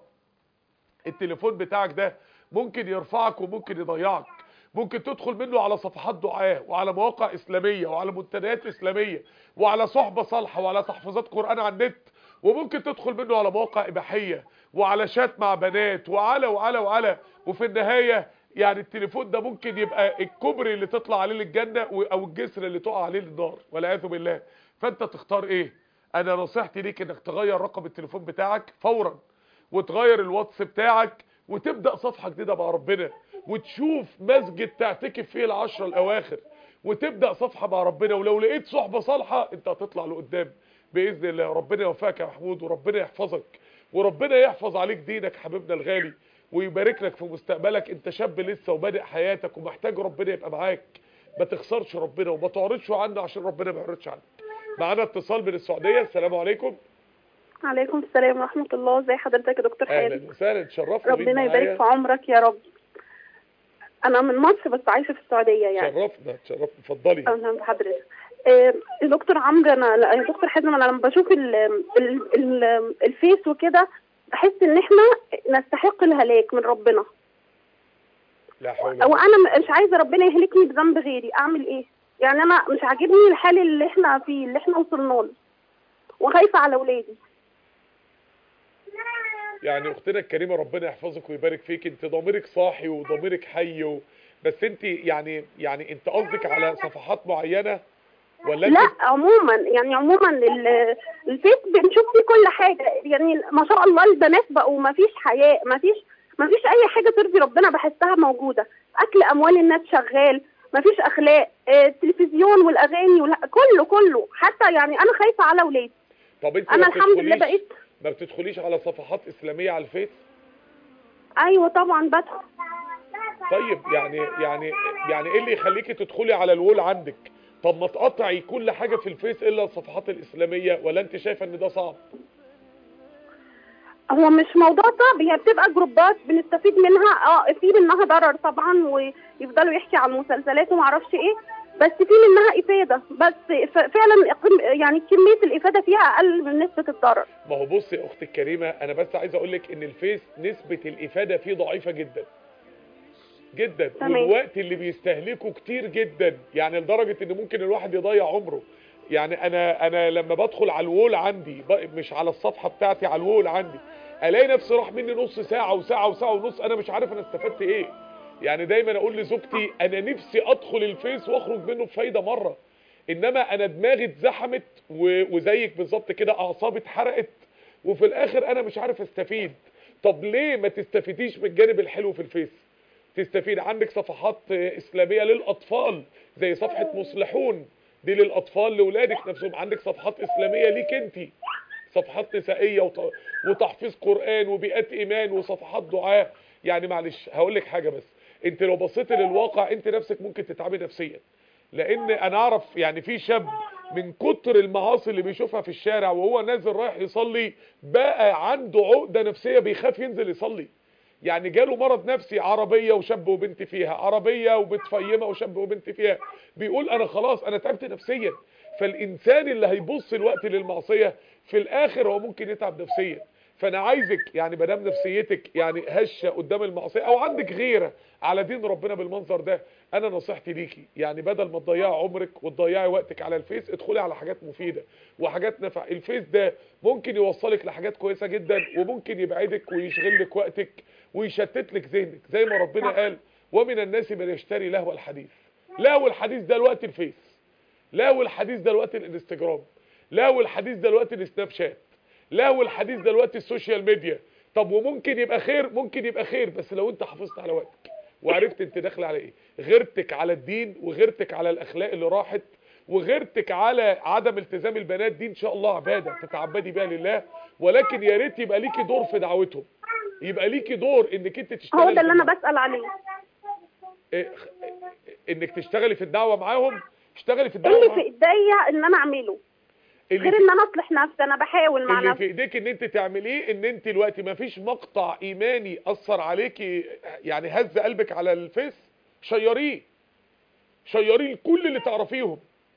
التليفون بتاعك ده ممكن يرفعك وممكن يضيعك، ممكن تدخل منه على صفحات دعاء وعلى مواقع اسلاميه وعلى منتديات اسلاميه وعلى صحبه صالحه وعلى تحفيظات قران على النت، وممكن تدخل منه على مواقع اباحيه وعلى شات مع بنات وعلى وعلى وعلى وفي النهايه يعني التليفون ده ممكن يبقى الكوبري اللي تطلع عليه للجنه او الجسر اللي تقع عليه للنار والعياذ بالله. فانت تختار ايه؟ انا نصيحتي ليك انك تغير رقم التليفون بتاعك فورا، وتغير الواتس بتاعك، وتبدأ صفحة جديدة مع ربنا، وتشوف مسجد تعتكف فيه العشرة الاواخر، وتبدأ صفحة مع ربنا. ولو لقيت صحبة صالحة انت هتطلع لقدام بإذن الله. ربنا يوفقك يا محمود، وربنا يحفظك، وربنا يحفظ عليك دينك حبيبنا الغالي، ويبارك لك في مستقبلك. انت شاب لسه وبادئ حياتك ومحتاج ربنا يبقى معاك. ما تخسرش ربنا وما تعرضش عنه عشان ربنا ما يعرضش عنك. معانا اتصال من السعودية. السلام عليكم.
عليكم السلام ورحمة الله. ازي حضرتك يا دكتور حازم؟
اهلا وسهلا، تشرفنا بيك.
ربنا يبارك في عمرك يا رب. انا من مصر بس عايشة في السعودية يعني.
تشرفنا تشرفنا، اتفضلي.
اهلا بحضرتك. آه دكتور عمرو، انا يا دكتور حازم انا لما بشوف ال ال ال الفيس وكده بحس ان احنا نستحق الهلاك من ربنا.
لا حول.
وانا مش عايزة ربنا يهلكني بذنب غيري، اعمل ايه؟ يعني انا مش عاجبني الحال اللي احنا فيه اللي احنا وصلنا له، وخايفة على اولادي.
يعني اختنا الكريمه ربنا يحفظك ويبارك فيك، انت ضميرك صاحي وضميرك حي و... بس انت يعني يعني انت قصدك على صفحات معينه ولا انت؟
لا عموما يعني عموما الفيس بنشوف فيه كل حاجه، يعني ما شاء الله البنات بقوا ما فيش حياء، ما فيش ما فيش اي حاجه ترضي ربنا بحسها موجوده، اكل اموال الناس شغال، ما فيش اخلاق، التلفزيون والاغاني ولا كله كله، حتى يعني انا خايفه على اولادي.
طب انت
انا الحمد لله بقيت
ما بتدخليش على صفحات اسلاميه على الفيس؟
ايوه طبعا بدخل.
طيب يعني يعني يعني ايه اللي يخليكي تدخلي على الوول عندك؟ طب ما تقطعي كل حاجه في الفيس الا الصفحات الاسلاميه، ولا انت شايفه ان ده صعب؟
هو مش موضوع صعب، هي بتبقى جروبات بنستفيد منها، اه في منها ضرر طبعا ويفضلوا يحكي عن المسلسلات وما اعرفش ايه، بس في منها افاده، بس فعلا يعني كميه الافاده فيها اقل من نسبه الضرر.
ما هو بصي يا اختي الكريمه، انا بس عايز اقول لك ان الفيس نسبه الافاده فيه ضعيفه جدا جدا، والوقت اللي بيستهلكه كتير جدا، يعني لدرجه ان ممكن الواحد يضيع عمره. يعني انا انا لما بدخل على الوول عندي مش على الصفحه بتاعتي، على الوول عندي الاقي نفسي راح مني نص ساعه وساعه وساعه ونص، انا مش عارف انا استفدت ايه. يعني دايما اقول لزوجتي انا نفسي ادخل الفيس واخرج منه بفايده مره، انما انا دماغي اتزحمت وزيك بالظبط كده اعصابي اتحرقت، وفي الاخر انا مش عارف استفيد. طب ليه ما تستفيديش من الجانب الحلو في الفيس؟ تستفيد، عندك صفحات اسلاميه للاطفال زي صفحه مصلحون دي للاطفال لاولادك نفسهم، عندك صفحات اسلاميه ليك انت، صفحات نسائيه وتحفيظ قران وبيئات ايمان وصفحات دعاء. يعني معلش هقول لك حاجه بس، انت لو بصيتي للواقع انت نفسك ممكن تتعبي نفسيا، لان انا اعرف يعني في شاب من كتر المعاصي اللي بيشوفها في الشارع وهو نازل رايح يصلي بقى عنده عقده نفسيه بيخاف ينزل يصلي. يعني جاله مرض نفسي، عربيه وشاب وبنت فيها، عربيه وبتفيمه وشاب وبنت فيها، بيقول انا خلاص انا تعبت نفسيا. فالانسان اللي هيبص الوقت للمعصيه في الاخر هو ممكن يتعب نفسيا. فانا عايزك يعني ما دام نفسيتك يعني هشه قدام المعصيه او عندك غيره على دين ربنا بالمنظر ده، انا نصيحتي ليكي يعني بدل ما تضيعي عمرك وتضيعي وقتك على الفيس، ادخلي على حاجات مفيده وحاجات نافعه. الفيس ده ممكن يوصلك لحاجات كويسه جدا، وممكن يبعدك ويشغل لك وقتك ويشتت لك ذهنك، زي ما ربنا قال ومن الناس من يشتري لهو الحديث. لهو الحديث ده الوقت الفيس، لهو الحديث ده الوقت الانستجرام، لهو الحديث ده الوقت السناب شات، لهو الحديث ده الوقت السوشيال ميديا. طب وممكن يبقى خير، ممكن يبقى خير بس لو انت حافظت على وقتك وعرفت انت داخل على ايه، غيرتك على الدين وغيرتك على الاخلاق اللي راحت وغيرتك على عدم التزام البنات، دي ان شاء الله عباده تتعبدي بيها لله، ولكن يا ريت يبقى ليكي دور في دعوتهم، يبقى ليكي دور انك انت تشتغلي.
هو ده اللي انا بسأل عليه،
إيه انك تشتغلي في الدعوه معاهم. اشتغلي في الدعوه
اللي
معاهم.
في ايديا ان انا اعمله غير ان انا اصلح نفسي، انا بحاول مع
اللي
نفسي.
في ايديك ان انت تعمليه ان انت دلوقتي ما فيش مقطع ايماني اثر عليكي يعني هز قلبك على الفيس، شيريه، شيريه لكل اللي تعرفيهم،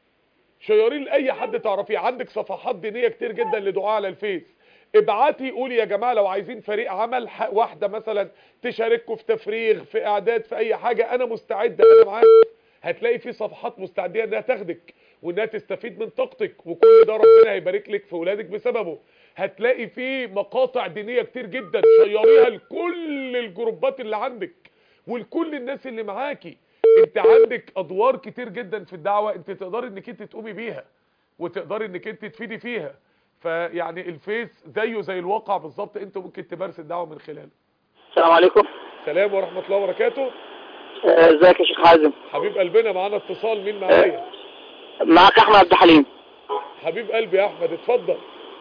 شيريه لاي حد تعرفيه. عندك صفحات دينيه كتير جدا لدعاء على الفيس، ابعتي قولي يا جماعه لو عايزين فريق عمل واحده مثلا تشارككم في تفريغ في اعداد في اي حاجه، انا مستعده انا معاك. هتلاقي في صفحات مستعديه انها تاخدك وانها تستفيد من طاقتك، وكل ده ربنا هيبارك لك في اولادك بسببه. هتلاقي في مقاطع دينيه كتير جدا، شيريها لكل الجروبات اللي عندك ولكل الناس اللي معاكي. انت عندك ادوار كتير جدا في الدعوه انت تقدري انك انت تقومي بيها وتقدري انك انت تفيدي فيها. فيعني الفيس زيه زي الواقع بالظبط، انت ممكن تمارس الدعوه من خلاله.
السلام عليكم.
السلام ورحمه الله وبركاته.
ازيك يا شيخ حازم؟
حبيب قلبنا، معانا اتصال، مين معايا؟
معك احمد عبد الحليم.
حبيب قلبي يا احمد، اتفضل.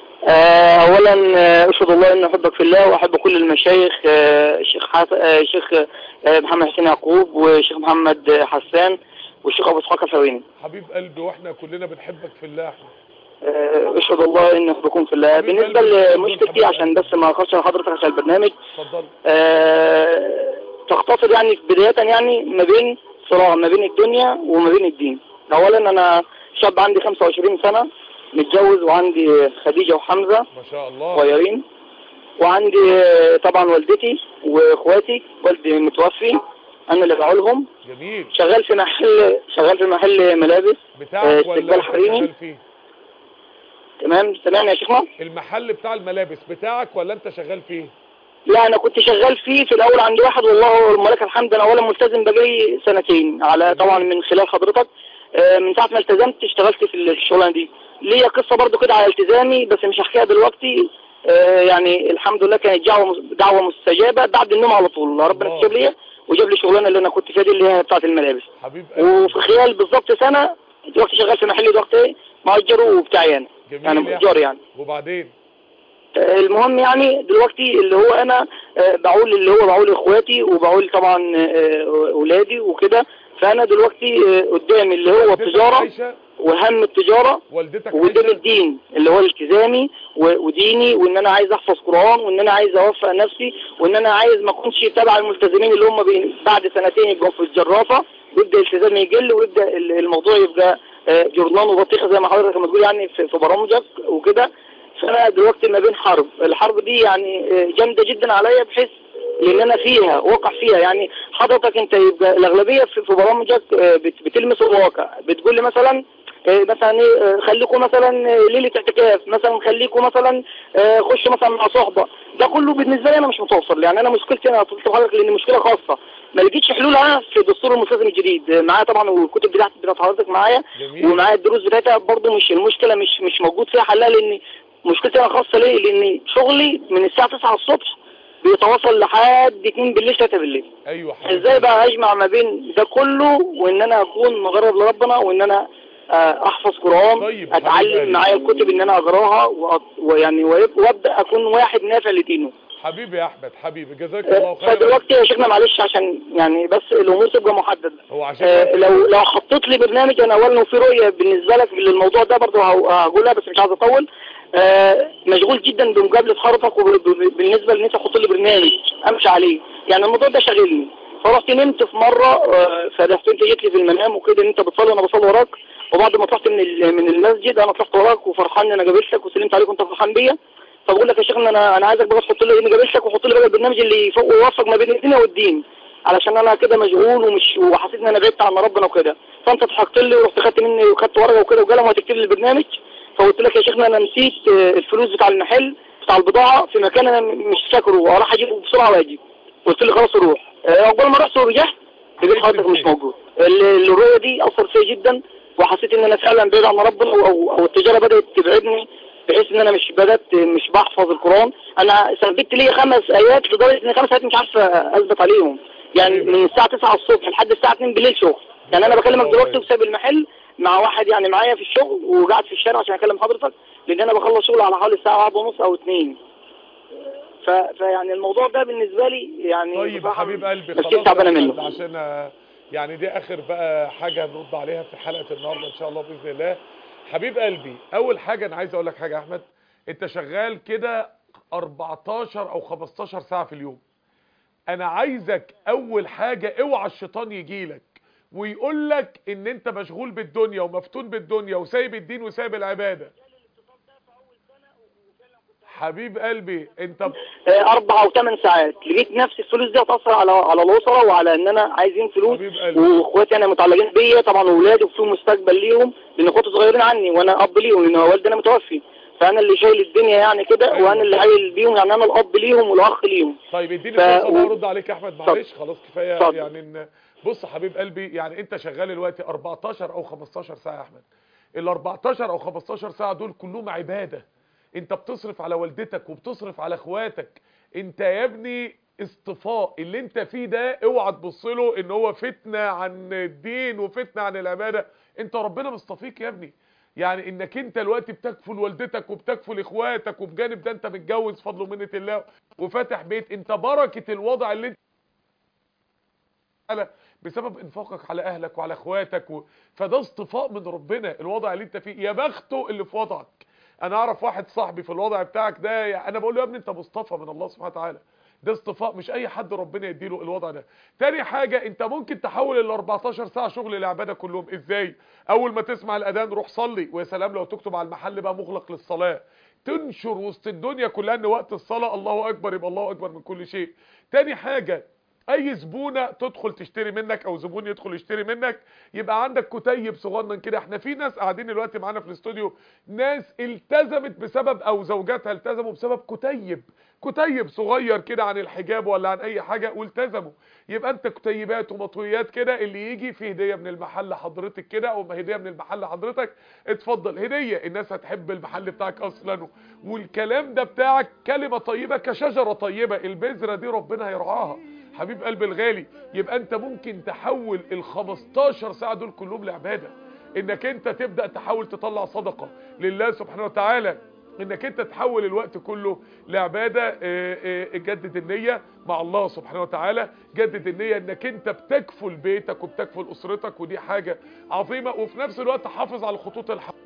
اولا اشهد الله ان احبك في الله واحب كل المشايخ، الشيخ الشيخ محمد حسين يعقوب والشيخ محمد حسان والشيخ ابو اسحاق الفويني.
حبيب قلبي واحنا كلنا بنحبك في الله.
اشهد الله ان احبكم في الله. بالنسبه لمشكلتي عشان بس ما اخش حضرتك عشان البرنامج،
اتفضل.
أه تختصر يعني بدايه يعني ما بين صراع ما بين الدنيا وما بين الدين. اولا انا شاب عندي خمسة وعشرين سنه، متجوز وعندي خديجه وحمزه
ما شاء الله
صغيرين، وعندي طبعا والدتي واخواتي، والدي متوفي انا اللي بعولهم.
جميل.
شغال في محل شغال في محل ملابس
بتاعك ولا شغال فيه؟
تمام. سامعني يا شيخنا؟
المحل بتاع الملابس بتاعك ولا انت شغال فيه؟
لا انا كنت شغال فيه في الاول عند واحد، والله ولك الحمد. انا اولا ملتزم بقالي سنتين على طبعا من خلال حضرتك. من ساعه ما التزمت اشتغلت في الشغلانه دي. ليا قصه برضو كده على التزامي بس مش هحكيها دلوقتي. يعني الحمد لله كانت دعوه دعوه مستجابه بعد النوم على طول، ربنا استجاب لي وجاب لي الشغلانه اللي انا كنت فيها دي اللي هي بتاعه الملابس.
حبيب
وفي خلال بالظبط سنه دلوقتي شغال في محل دلوقتي مأجر وبتاعي انا.
جميل.
يعني مأجر يعني.
وبعدين
المهم يعني دلوقتي اللي هو انا بعول اللي هو بعول اخواتي وبعول طبعا اولادي وكده. فانا دلوقتي قدامي اللي هو التجاره وهم التجاره وقدام الدين اللي هو الالتزامي وديني، وان انا عايز احفظ قران، وان انا عايز اوفق نفسي، وان انا عايز ما اكونش تبع الملتزمين اللي هم بعد سنتين يبقوا في الجرافه ويبدا الالتزام يقل ويبدا الموضوع يبقى جرنان وبطيخه زي ما حضرتك ما تقول يعني في برامجك وكده. فانا دلوقتي ما بين حرب، الحرب دي يعني جامده جدا عليا بحيث لان انا فيها واقع فيها. يعني حضرتك انت يبقى الاغلبيه في برامجك بتلمس الواقع، بتقول لي مثلا
مثلا ايه خليكم مثلا ليله اعتكاف، مثلا خليكم مثلا خشوا مثلا مع صحبه، ده كله بالنسبه لي انا مش متوفر. يعني انا مشكلتي انا قلت لحضرتك لان مشكله خاصه ما لقيتش حلولها في دستور الملتزم الجديد. معايا طبعا والكتب بتاعت بتاعت حضرتك معايا، ومعايا الدروس بتاعتها برضه، مش المشكله مش مش موجود فيها حلها، لان مشكلتي انا خاصه ليه؟ لان شغلي من الساعه تسعة الصبح بيتواصل لحد اتنين بالليل تلاتة بالليل.
ايوه حبيبي.
ازاي بقى اجمع ما بين ده كله وان انا اكون مقرب لربنا وان انا احفظ قرآن؟
طيب
اتعلم معايا الكتب ان انا اقراها ويعني وابدا اكون واحد نافع لدينه.
حبيبي يا احمد حبيبي جزاك الله خير.
فدلوقتي يا شيخنا معلش عشان يعني بس الامور تبقى محدده.
هو عشان
آه لو لو حطيت لي برنامج انا اولا وفي رؤيه بالنسبه لك للموضوع ده برضه هقولها بس مش عايز اطول. آه مشغول جدا بمقابله حضرتك وبالنسبه ان انت تحط لي برنامج امشي عليه، يعني الموضوع ده شاغلني. فرحت نمت في مره آه فرحت انت جيت لي في المنام وكده ان انت بتصلي وانا بصلي وراك، وبعد ما طلعت من من المسجد انا طلعت وراك وفرحان ان انا قابلتك وسلمت عليك وانت فرحان بيا. فبقول لك يا شيخنا انا انا عايزك بقى تحط لي اني قابلتك وحط لي بقى البرنامج اللي يوفق ما بين الدنيا والدين، علشان انا كده مشغول ومش وحسيت ان انا بعدت عن ربنا وكده. فانت ضحكت لي ورحت خدت مني وخدت ورقه وكده وقلم وهتكتب لي البرنامج. فقلت لك يا شيخنا انا نسيت الفلوس بتاع المحل بتاع البضاعه في مكان انا مش فاكره وراح اجيبه بسرعه واجي. قلت لي خلاص روح. اول ما رحت ورجعت لقيت حضرتك مش موجود. الرؤيه دي اثرت فيا جدا وحسيت ان انا فعلا بعيد عن ربنا او او التجاره بدات تبعدني، بحيث ان انا مش بدات مش بحفظ القرآن. انا ثبت لي خمس ايات لدرجه ان خمس ايات مش عارف اثبت عليهم، يعني من الساعه تسعة الصبح لحد الساعه اتنين بالليل شغل. يعني انا بكلمك دلوقتي وسايب المحل مع واحد يعني معايا في الشغل وقاعد في الشارع عشان اكلم حضرتك، لان انا بخلص شغل على حوالي الساعه واحدة ونص او اتنين. ف... فيعني الموضوع ده بالنسبه لي يعني
طيب حبيب قلبي
خلاص منه.
عشان يعني دي اخر بقى حاجه نرد عليها في حلقه النهارده ان شاء الله باذن الله. حبيب قلبي اول حاجه انا عايز اقول لك حاجه يا احمد، انت شغال كده اربعتاشر او خمستاشر ساعه في اليوم. انا عايزك اول حاجه اوعى الشيطان يجيلك ويقول لك ان انت مشغول بالدنيا ومفتون بالدنيا وسايب الدين وسايب العباده. حبيب قلبي انت ب...
اربع او ثمان ساعات لقيت نفس الفلوس دي هتاثر على على الاسره وعلى ان انا عايزين فلوس، واخواتي انا متعلقين بيا طبعا واولادي وفيهم مستقبل ليهم لان اخواتي صغيرين عني وانا اب ليهم لان والدي انا متوفي، فانا اللي شايل الدنيا يعني كده. أيوة. وانا اللي عايل بيهم يعني انا الاب ليهم والاخ ليهم.
طيب اديني فرصه بقى ارد عليك يا احمد معلش خلاص كفايه.
صد.
يعني ان بص حبيب قلبي يعني انت شغال دلوقتي اربعتاشر او خمستاشر ساعه يا احمد. ال اربعتاشر او خمستاشر ساعه دول كلهم عباده. انت بتصرف على والدتك وبتصرف على اخواتك. انت يا ابني اصطفاء اللي انت فيه ده اوعى تبص له ان هو فتنه عن الدين وفتنه عن العباده. انت ربنا مصطفيك يا ابني، يعني انك انت دلوقتي بتكفل والدتك وبتكفل اخواتك وبجانب ده انت متجوز فضل ومنه الله وفاتح بيت. انت بركه الوضع اللي انت بسبب انفاقك على اهلك وعلى اخواتك و... فده اصطفاء من ربنا الوضع اللي انت فيه. يا بخته اللي في وضعك. انا اعرف واحد صاحبي في الوضع بتاعك ده، يعني انا بقول له يا ابني انت مصطفى من الله سبحانه وتعالى. ده اصطفاء مش اي حد ربنا يديله الوضع ده. تاني حاجة انت ممكن تحول ال اربعتاشر ساعة شغل العبادة كلهم. ازاي؟ اول ما تسمع الاذان روح صلي، ويا سلام لو تكتب على المحل بقى مغلق للصلاة، تنشر وسط الدنيا كلها ان وقت الصلاة الله اكبر يبقى الله اكبر من كل شيء. تاني حاجة اي زبونه تدخل تشتري منك او زبون يدخل يشتري منك يبقى عندك كتيب صغنن كده. احنا في ناس قاعدين دلوقتي معانا في الاستوديو ناس التزمت بسبب او زوجاتها التزموا بسبب كتيب كتيب صغير كده عن الحجاب ولا عن اي حاجه والتزموا. يبقى انت كتيبات ومطويات كده اللي يجي في هديه من المحل حضرتك كده او هديه من المحل حضرتك اتفضل هديه. الناس هتحب المحل بتاعك اصلا والكلام ده بتاعك كلمه طيبه كشجره طيبه البذره دي ربنا هيرعاها. حبيب قلبي الغالي يبقى انت ممكن تحول ال خمستاشر ساعة دول كلهم لعبادة. انك انت تبدأ تحاول تطلع صدقة لله سبحانه وتعالى، انك انت تحول الوقت كله لعبادة. جدد النية مع الله سبحانه وتعالى، جدد النية انك انت بتكفل بيتك وبتكفل اسرتك ودي حاجة عظيمة. وفي نفس الوقت حافظ على الخطوط الحمراء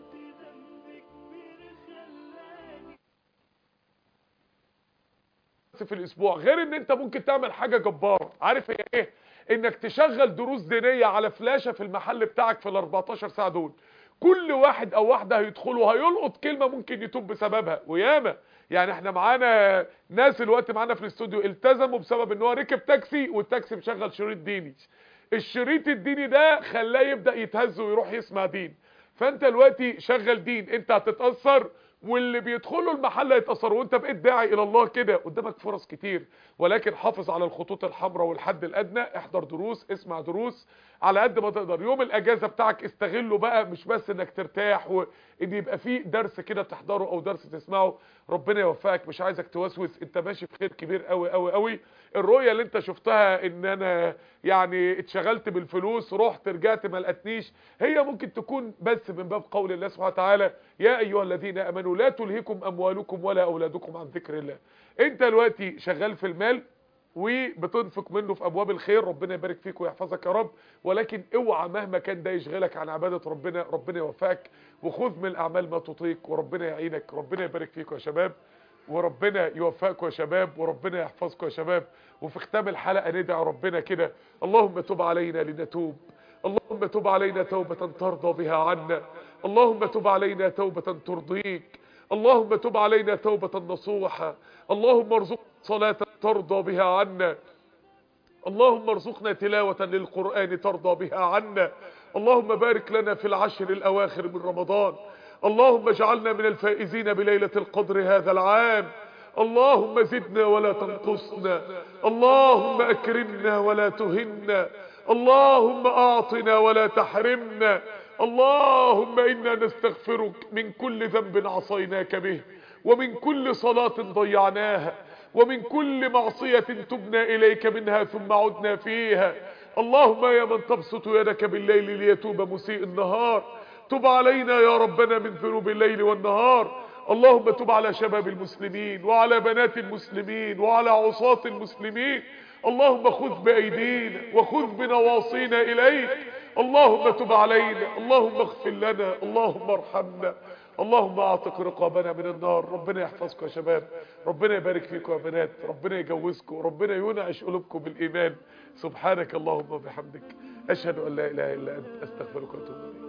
في الاسبوع. غير ان انت ممكن تعمل حاجة جبارة. عارف هي ايه؟ انك تشغل دروس دينية على فلاشة في المحل بتاعك في ال اربعتاشر ساعة دول. كل واحد او واحدة هيدخلوا هيلقط كلمة ممكن يتوب بسببها وياما. يعني احنا معانا ناس الوقت معانا في الاستوديو التزموا بسبب ان هو ركب تاكسي والتاكسي مشغل شريط ديني. الشريط الديني ده خلاه يبدأ يتهز ويروح يسمع دين. فانت دلوقتي شغل دين، انت هتتاثر واللي بيدخلوا المحل هيتاثروا، وانت بقيت داعي الى الله كده، قدامك فرص كتير. ولكن حافظ على الخطوط الحمراء والحد الادنى، احضر دروس، اسمع دروس على قد ما تقدر. يوم الاجازه بتاعك استغله بقى، مش بس انك ترتاح وان يبقى فيه درس كده تحضره او درس تسمعه. ربنا يوفقك، مش عايزك توسوس، انت ماشي في خير كبير قوي قوي قوي. الرؤيه اللي انت شفتها ان انا يعني اتشغلت بالفلوس، رحت رجعت ما لقتنيش، هي ممكن تكون بس من باب قول الله سبحانه وتعالى يا ايها الذين امنوا لا تلهكم اموالكم ولا اولادكم عن ذكر الله. انت دلوقتي شغال في المال وبتنفق منه في ابواب الخير، ربنا يبارك فيك ويحفظك يا رب. ولكن اوعى مهما كان ده يشغلك عن عبادة ربنا. ربنا يوفقك وخذ من الاعمال ما تطيق، وربنا يعينك. ربنا يبارك فيكم يا شباب، وربنا يوفقكم يا شباب، وربنا يحفظكم يا شباب. وفي ختام الحلقة ندعي ربنا كده، اللهم تب علينا لنتوب، اللهم تب علينا توبة ترضى بها عنا، اللهم تب علينا توبة ترضيك، اللهم تب علينا توبة نصوحة، اللهم ارزقنا صلاة ترضى بها عنا، اللهم ارزقنا تلاوة للقرآن ترضى بها عنا، اللهم بارك لنا في العشر الأواخر من رمضان، اللهم اجعلنا من الفائزين بليلة القدر هذا العام، اللهم زدنا ولا تنقصنا، اللهم أكرمنا ولا تهنا، اللهم أعطنا ولا تحرمنا، اللهم إنا نستغفرك من كل ذنب عصيناك به، ومن كل صلاة ضيعناها، ومن كل معصية تبنا إليك منها ثم عدنا فيها. اللهم يا من تبسط يدك بالليل ليتوب مسيء النهار، تب علينا يا ربنا من ذنوب الليل والنهار. اللهم تب على شباب المسلمين وعلى بنات المسلمين وعلى عصاة المسلمين. اللهم خذ بأيدينا وخذ بنواصينا إليك. اللهم تب علينا، اللهم اغفر لنا، اللهم ارحمنا، اللهم اعتق رقابنا من النار. ربنا يحفظكم يا شباب، ربنا يبارك فيكم يا بنات، ربنا يجوزكم، ربنا ينعش قلوبكم بالإيمان. سبحانك اللهم وبحمدك، أشهد أن لا إله إلا أنت، أستغفرك وأتوب إليك.